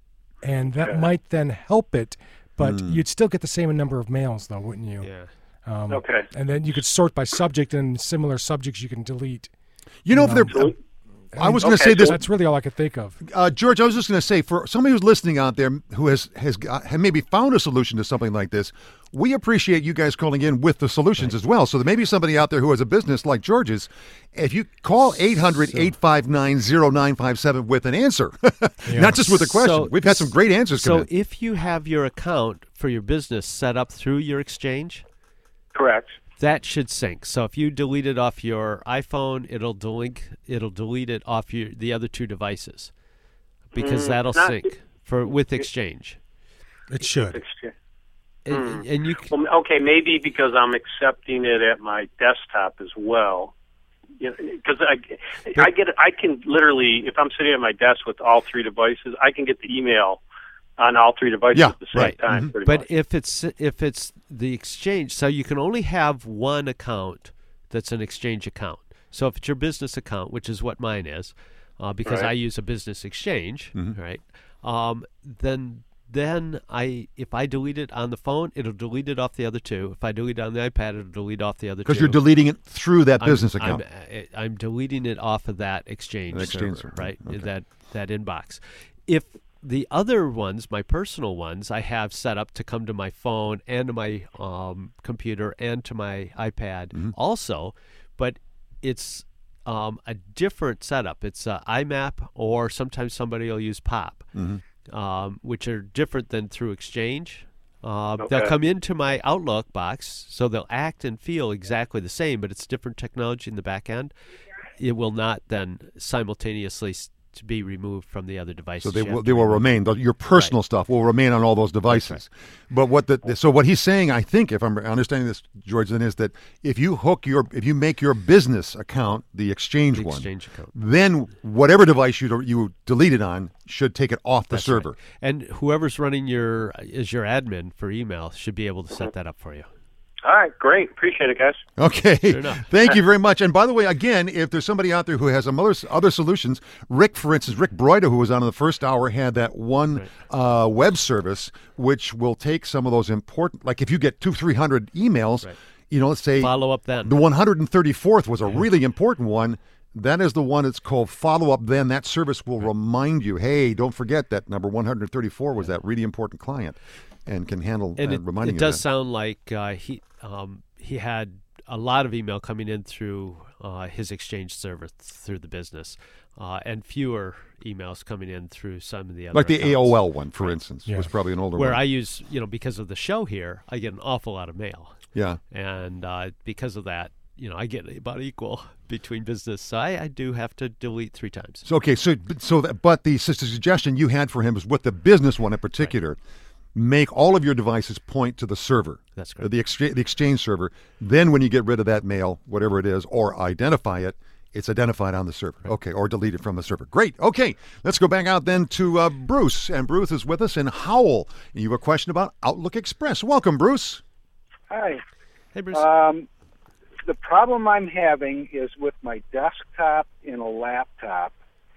And that Okay. might then help it, but Mm. you'd still get the same number of mails, though, wouldn't you? Yeah. Um, Okay. And then you could sort by subject, and similar subjects you can delete. You know, if know, they're. I was going to Okay, say this, That's really all I could think of. uh, George. I was just going to say, for somebody who's listening out there who has has got, have maybe found a solution to something like this, we appreciate you guys calling in with the solutions as well. So there may be somebody out there who has a business like George's. If you call eight hundred, eight five nine, zero nine five seven with an answer, not just with a question. So- We've had some great answers come So in. if you have your account for your business set up through your Exchange, Correct. that should sync. So if you delete it off your iPhone, it'll delete it'll delete it off your the other two devices, because Mm, that'll not- sync for with Exchange. It should. Exchange. And, and you c- Well, okay, maybe because I'm accepting it at my desktop as well. You know, because I, I get, I can literally, if I'm sitting at my desk with all three devices, I can get the email on all three devices Yeah, at the same right. time. Pretty but much. if it's if it's the Exchange, so you can only have one account that's an Exchange account. So if it's your business account, which is what mine is, uh, because Right. I use a business Exchange, Mhm. right? Um, then then I if I delete it on the phone, it'll delete it off the other two. If I delete it on the iPad, it'll delete off the other two. Because you're deleting it through that I'm- business account. I'm, uh, I'm deleting it off of that Exchange, An Exchange server, server, right? okay. That that inbox. If the other ones, my personal ones, I have set up to come to my phone and to my um, computer and to my iPad Mm-hmm. also, but it's um, a different setup. It's uh, I MAP, or sometimes somebody will use POP, Mm-hmm. um, which are different than through Exchange. Uh, They'll Okay. come into my Outlook box, so they'll act and feel exactly the same, but it's different technology in the back end. It will not then simultaneously s- to be removed from the other devices. So they You will have they to will remove remain. The- Your personal Right. stuff will remain on all those devices. But what the so what he's saying, I think, if I'm understanding this, George, then is that if you hook your if you make your business account the Exchange the one, Exchange account. then whatever device you you delete it on should take it off the That's right. server. And whoever's running your is your admin for email should be able to set that up for you. All right, great. Appreciate it, guys. Okay. Sure enough. Thank you very much. And by the way, again, if there's somebody out there who has some other, other solutions, Rick, for instance, Rick Broida, who was on in the first hour, had that one uh, web service which will take some of those important, like if you get two, three hundred emails, Right. you know, let's say Follow up then. the one hundred thirty-fourth was a really important one. That is the one that's called Follow Up Then. That service will remind you, hey, don't forget that number one hundred thirty-four was that really important client, and can handle And uh, it, reminding it you of does that. sound like uh, he um, he had a lot of email coming in through uh, his Exchange server th- through the business, uh, and fewer emails coming in through some of the other Like the accounts. A O L one, for Right. instance, Yeah. was probably an older Where one. I use, you know, because of the show here, I get an awful lot of mail, yeah. and uh, because of that, you know, I get about equal between business. So I, I do have to delete three times. So okay, so so that, but the s- suggestion you had for him is with the business one in particular, make all of your devices point to the server. That's uh, correct. The exchange the exchange server. Then when you get rid of that mail, whatever it is, or identify it, it's identified on the server. Okay, or deleted from the server. Great. Okay, let's go back out then to uh, Bruce, and Bruce is with us in Howell. You have a question about Outlook Express. Welcome, Bruce. Hi. Hey, Bruce. Um, the problem I'm having is with my desktop and a laptop.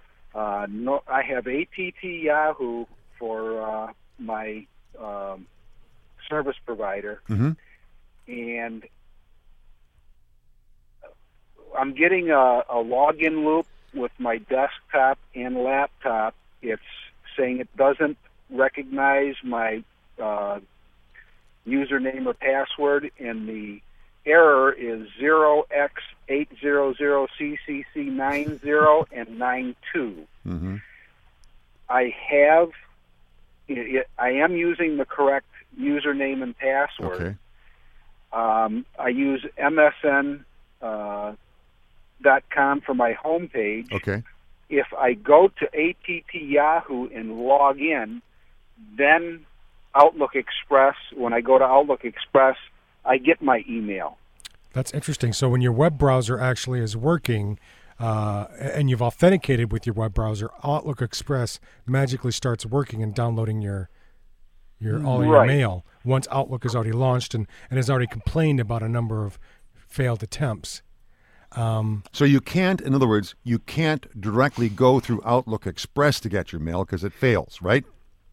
Uh, no, I have A T T Yahoo for uh, my um, service provider, Mm-hmm. and I'm getting a, a login loop with my desktop and laptop. It's saying it doesn't recognize my uh, username or password, and the error is zero x eight hundred C C C nine zero and nine two. Mm-hmm. I have, it, I am using the correct username and password. Okay. Um, I use M S N uh, dot com for my homepage. Okay. If I go to A T T Yahoo and log in, then Outlook Express, when I go to Outlook Express, I get my email. That's interesting. So when your web browser actually is working, uh, and you've authenticated with your web browser, Outlook Express magically starts working and downloading your your all your Right. mail once Outlook is already launched and, and has already complained about a number of failed attempts. Um, So you can't, in other words, you can't directly go through Outlook Express to get your mail because it fails, right?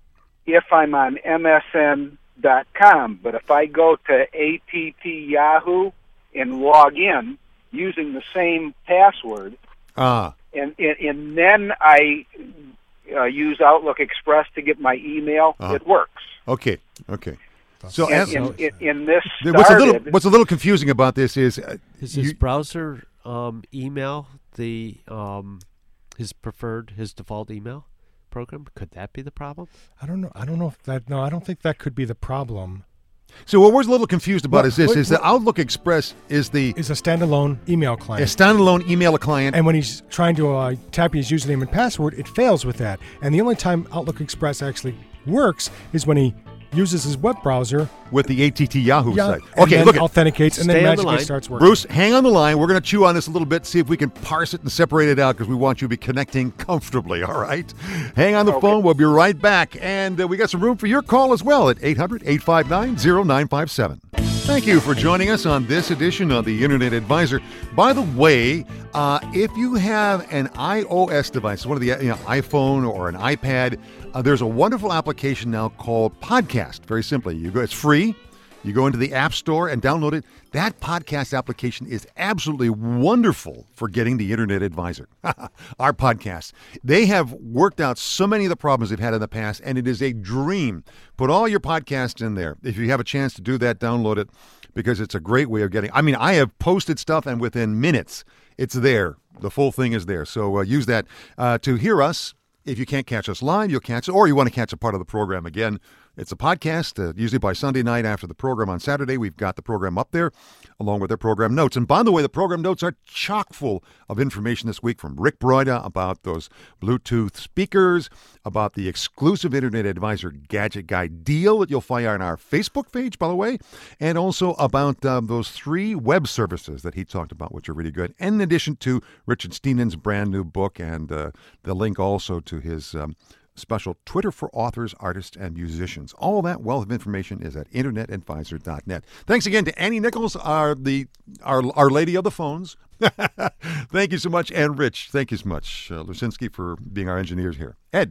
If I'm on M S N dot com, but if I go to A T T Yahoo and log in using the same password, Ah, and and, and then I uh, use Outlook Express to get my email, Uh-huh. it works. okay, okay. So And as, in, in, in this what's a little started- what's a little confusing about this is uh, Is his you- browser um, email the um, his preferred, his default email program? Could that be the problem? I don't know. I don't know if that. No, I don't think that could be the problem. So what we're a little confused about What- is this: what- is that Outlook Express is the Is a standalone email a client. standalone email client. And when he's trying to uh, type his username and password, it fails with that. And the only time Outlook Express actually works is when he uses his web browser with the A T T Yahoo yeah, site. and Okay, then look at authenticates and Stay then on the magically line. starts working. Bruce, hang on the line. We're going to chew on this a little bit, see if we can parse it and separate it out because we want you to be connecting comfortably, all right? Hang on the Okay. phone. We'll be right back. And uh, we got some room for your call as well at eight hundred, eight five nine, oh nine five seven. Thank you for joining us on this edition of the Internet Advisor. By the way, uh, if you have an iOS device, one of the you know, iPhone or an iPad, uh, there's a wonderful application now called Podcast. Very simply, you go. It's free. You go into the App Store and download it. That podcast application is absolutely wonderful for getting the Internet Advisor. Our podcast. They have worked out so many of the problems they've had in the past, and it is a dream. Put all your podcasts in there. If you have a chance to do that, download it because it's a great way of getting. I mean, I have posted stuff, and within minutes, it's there. The full thing is there. So uh, use that uh, to hear us. If you can't catch us live, you'll catch it, or you want to catch a part of the program again. It's a podcast, uh, usually by Sunday night after the program on Saturday. We've got the program up there, along with their program notes. And by the way, the program notes are chock full of information this week from Rick Broida about those Bluetooth speakers, about the exclusive Internet Advisor Gadget Guide deal that you'll find on our Facebook page, by the way, and also about um, those three web services that he talked about, which are really good, in addition to Richard Steenan's brand new book and uh, the link also to his um, special Twitter for authors, artists, and musicians. All that wealth of information is at internet advisor dot net. Thanks again to Annie Nichols, our the our, our lady of the phones. Thank you so much. And Rich, thank you so much. Uh, Lucinski for being our engineers here. Ed,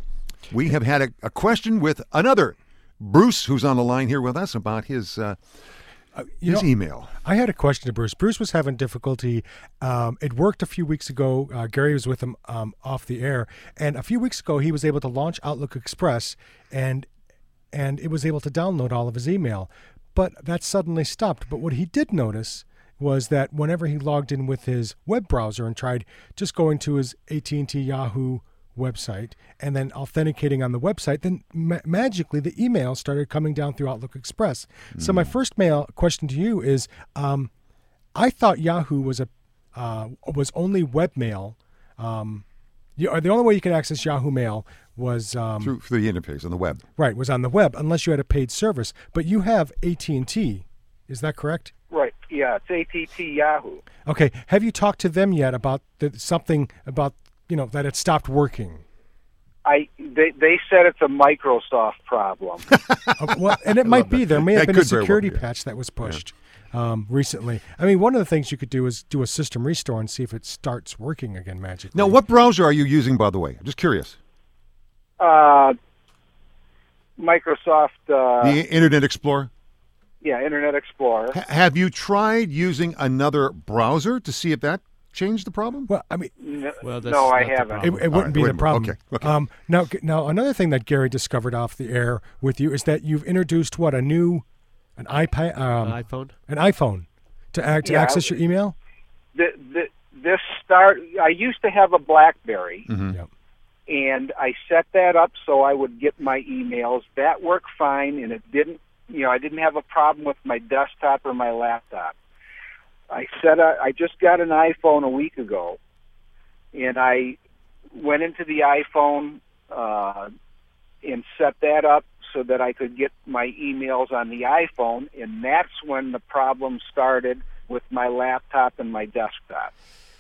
we have had a, a question with another Bruce, who's on the line here with us, about his uh, Uh, you his know, email. I had a question to Bruce. Bruce was having difficulty. Um, it worked a few weeks ago. Uh, Gary was with him um, off the air, and a few weeks ago he was able to launch Outlook Express, and and it was able to download all of his email. But that suddenly stopped. But what he did notice was that whenever he logged in with his web browser and tried just going to his A T and T Yahoo website and then authenticating on the website, then ma- magically the email started coming down through Outlook Express. Mm. So my first mail question to you is, um, I thought Yahoo was a uh, was only webmail. Um, you, or the only way you could access Yahoo Mail was um, Through, through the interface on the web. Right, was on the web, unless you had a paid service. But you have A T and T, is that correct? Right. Yeah, it's A T T Yahoo. Okay. Have you talked to them yet about the, something about you know that it stopped working? I they they said it's a Microsoft problem. uh, well, and it might be there may have That been a could very well security be, yeah. patch that was pushed um, recently. I mean, one of the things you could do is do a system restore and see if it starts working again magically. Now, what browser are you using, by the way? I'm just curious. Uh, Microsoft. Uh, The Internet Explorer? yeah, Internet Explorer. H- have you tried using another browser to see if that changed the problem? Well, I mean, No, Well, that's no I not the haven't. problem. It, it wouldn't right, be wait the a minute. problem. Okay, okay. Um, now, now another thing that Gary discovered off the air with you is that you've introduced what a new, an iPad, um, An iPhone? an iPhone, to act, to Yeah. access your email. The, the, this start. I used to have a BlackBerry, Mhm. Yep. and I set that up so I would get my emails. That worked fine, and it didn't. You know, I didn't have a problem with my desktop or my laptop. I set a, I just got an iPhone a week ago, and I went into the iPhone uh, and set that up so that I could get my emails on the iPhone, and that's when the problem started with my laptop and my desktop.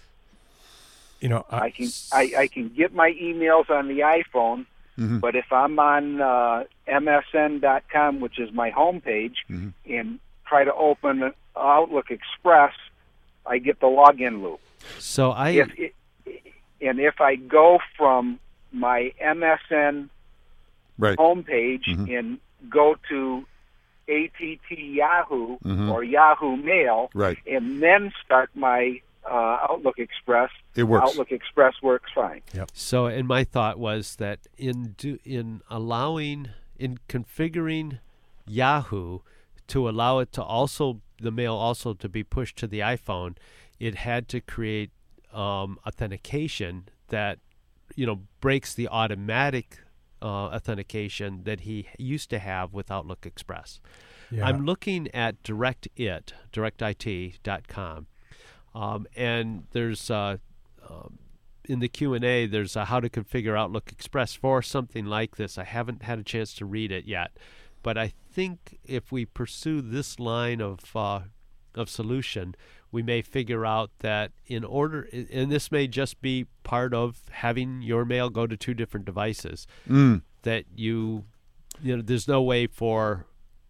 You know, I, I can I, I can get my emails on the iPhone, Mm-hmm. but if I'm on uh, M S N dot com, which is my homepage, Mm-hmm. and try to open Outlook Express, I get the login loop. So I If it, and if I go from my M S N Right. homepage Mhm. and go to A T T Yahoo Mhm. or Yahoo Mail, Right. and then start my uh, Outlook Express, It works. Outlook Express works fine. So, and my thought was that in do, in allowing in configuring Yahoo to allow it to also the mail also to be pushed to the iPhone, it had to create um, authentication that you know breaks the automatic uh, authentication that he used to have with Outlook Express. Yeah. I'm looking at DirectIt, direct I T dot com, um, and there's uh, um, in the Q and A there's a how to configure Outlook Express for something like this. I haven't had a chance to read it yet, but I think if we pursue this line of uh, of solution, we may figure out that in order, and this may just be part of having your mail go to two different devices, Mm. that you, you know, there's no way for,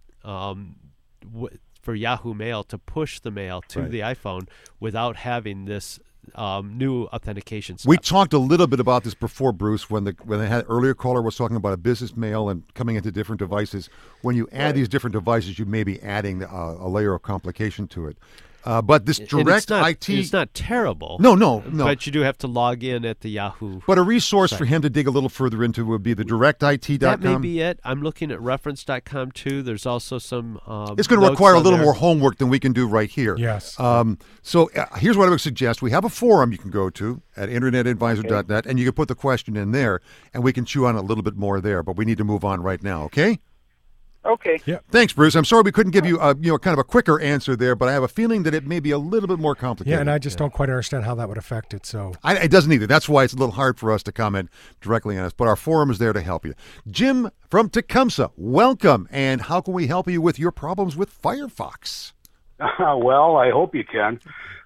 um, w- for Yahoo Mail to push the mail to Right. the iPhone without having this um, new authentication step. We talked a little bit about this before, Bruce, when the when the had, earlier caller was talking about a business mail and coming into different devices. When you add these different devices, you may be adding uh, a layer of complication to it. Uh, but this And direct it's not, I T, it's not terrible. No, no, no. But you do have to log in at the Yahoo. But a resource site. for him to dig a little further into would be the direct I T dot com. That may be it. I'm looking at reference dot com too. There's also some. Um, It's going to notes require a on little there. more homework than we can do right here. Yes. Um, so uh, here's what I would suggest. We have a forum you can go to at internet advisor dot net, and you can put the question in there, and we can chew on it a little bit more there. But we need to move on right now, okay? Okay. Yeah. Thanks, Bruce. I'm sorry we couldn't give you a, you know, kind of a quicker answer there, but I have a feeling that it may be a little bit more complicated. Yeah, and I just don't quite understand how that would affect it. So I, it doesn't either. That's why it's a little hard for us to comment directly on us, but our forum is there to help you. Jim from Tecumseh, welcome. And how can we help you with your problems with Firefox? Uh, well, I hope you can.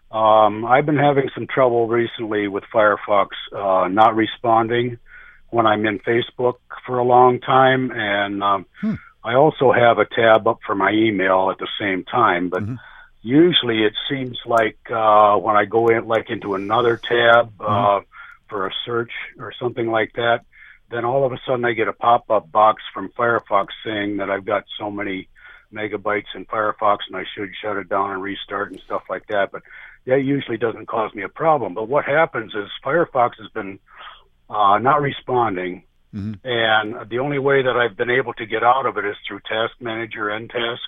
Um, I've been having some trouble recently with Firefox uh, not responding when I'm in Facebook for a long time, and um, Hmm. I also have a tab up for my email at the same time, but Mm-hmm. usually it seems like uh, when I go in like into another tab uh, Mm-hmm. for a search or something like that, then all of a sudden I get a pop-up box from Firefox saying that I've got so many megabytes in Firefox and I should shut it down and restart and stuff like that. But that usually doesn't cause me a problem. But what happens is Firefox has been uh, not responding. Mm-hmm. And the only way that I've been able to get out of it is through Task Manager and Task,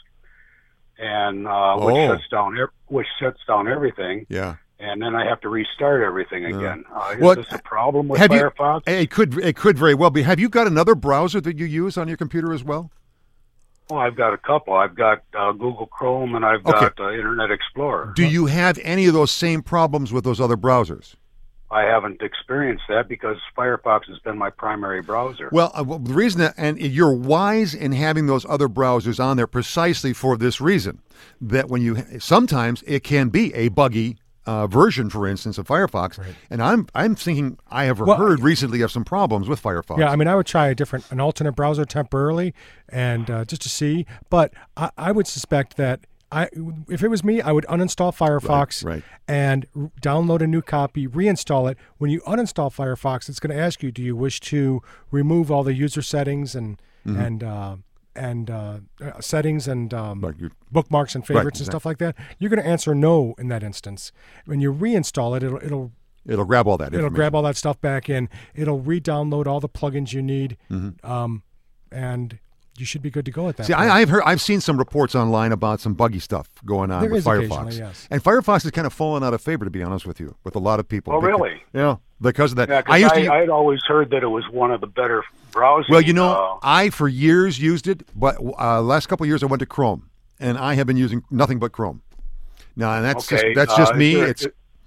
and uh, which Oh. shuts down ev- which shuts down everything. Yeah. And then I have to restart everything again. Uh, is Well, this a problem with have you- Firefox? It could, it could very well be. Have you got another browser that you use on your computer as well? Oh, I've got a couple. I've got uh, Google Chrome and I've Okay. got uh, Internet Explorer. Do you have any of those same problems with those other browsers? I haven't experienced that because Firefox has been my primary browser. Well, uh, well, the reason that, and you're wise in having those other browsers on there precisely for this reason, that when you, sometimes it can be a buggy uh, version, for instance, of Firefox. Right. And I'm I'm thinking I have Well, heard recently of some problems with Firefox. yeah, I mean, I would try a different, an alternate browser temporarily, and uh, just to see. But I, I would suspect that I, if it was me, I would uninstall Firefox Right, right. and r- download a new copy, reinstall it. When you uninstall Firefox, it's going to ask you, do you wish to remove all the user settings and Mhm. and uh, and uh, uh, settings and um, Like you- bookmarks and Right, favorites and stuff like that? You're going to answer no in that instance. When you reinstall it, it'll it'll It'll grab all that it'll information. grab all that stuff back in. It'll re-download all the plugins you need, Mhm. um, and you should be good to go at that. See, point. I, I've heard, I've seen some reports online about some buggy stuff going on There with is occasionally, Firefox, yes. and Firefox has kind of fallen out of favor, to be honest with you, with a lot of people. Oh, Because- really? Yeah, because of that. Yeah, 'cause I used I, to. I'd always heard that it was one of the better browsers. Well, you know, uh, I for years used it, but uh, last couple of years I went to Chrome, and I have been using nothing but Chrome. Now, and that's okay, just that's uh, just is me. there- it's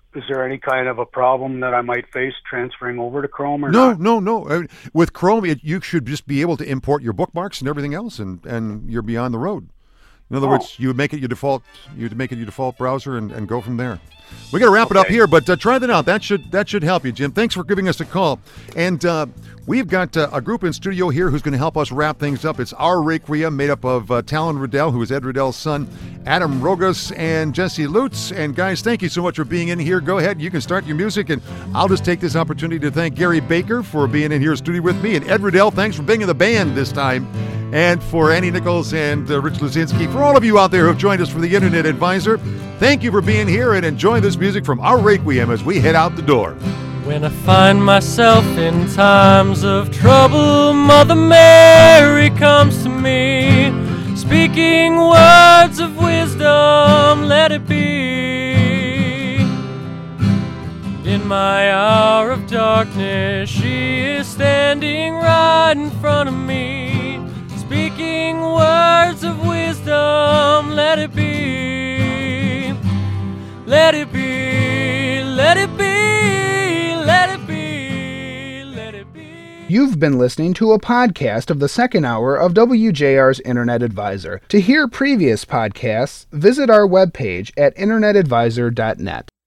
is there any kind of a problem that I might face transferring over to Chrome or no, not? No, no, no. With Chrome, it, you should just be able to import your bookmarks and everything else, and, and you're beyond the road. In other oh. words, you would make it your default. You would make it your default browser and, and go from there. We got to wrap okay. it up here, but uh, try that out. That should that should help you, Jim. Thanks for giving us a call. And uh, we've got uh, a group in studio here who's going to help us wrap things up. It's our Requiem, made up of uh, Talon Riddell, who is Ed Riddell's son, Adam Rogas, and Jesse Lutz. And guys, thank you so much for being in here. Go ahead, you can start your music, and I'll just take this opportunity to thank Gary Baker for being in here in studio with me, and Ed Riddell, thanks for being in the band this time. And for Annie Nichols and uh, Rich Luzinski, for all of you out there who have joined us for the Internet Advisor, thank you for being here, and enjoy this music from our Requiem as we head out the door. When I find myself in times of trouble, Mother Mary comes to me, speaking words of wisdom, let it be. In my hour of darkness, she is standing right in front of me, speaking words of wisdom, let it be, let it be, let it be, let it be, let it be. You've been listening to a podcast of the second hour of W J R's Internet Advisor. To hear previous podcasts, visit our webpage at internet advisor dot net.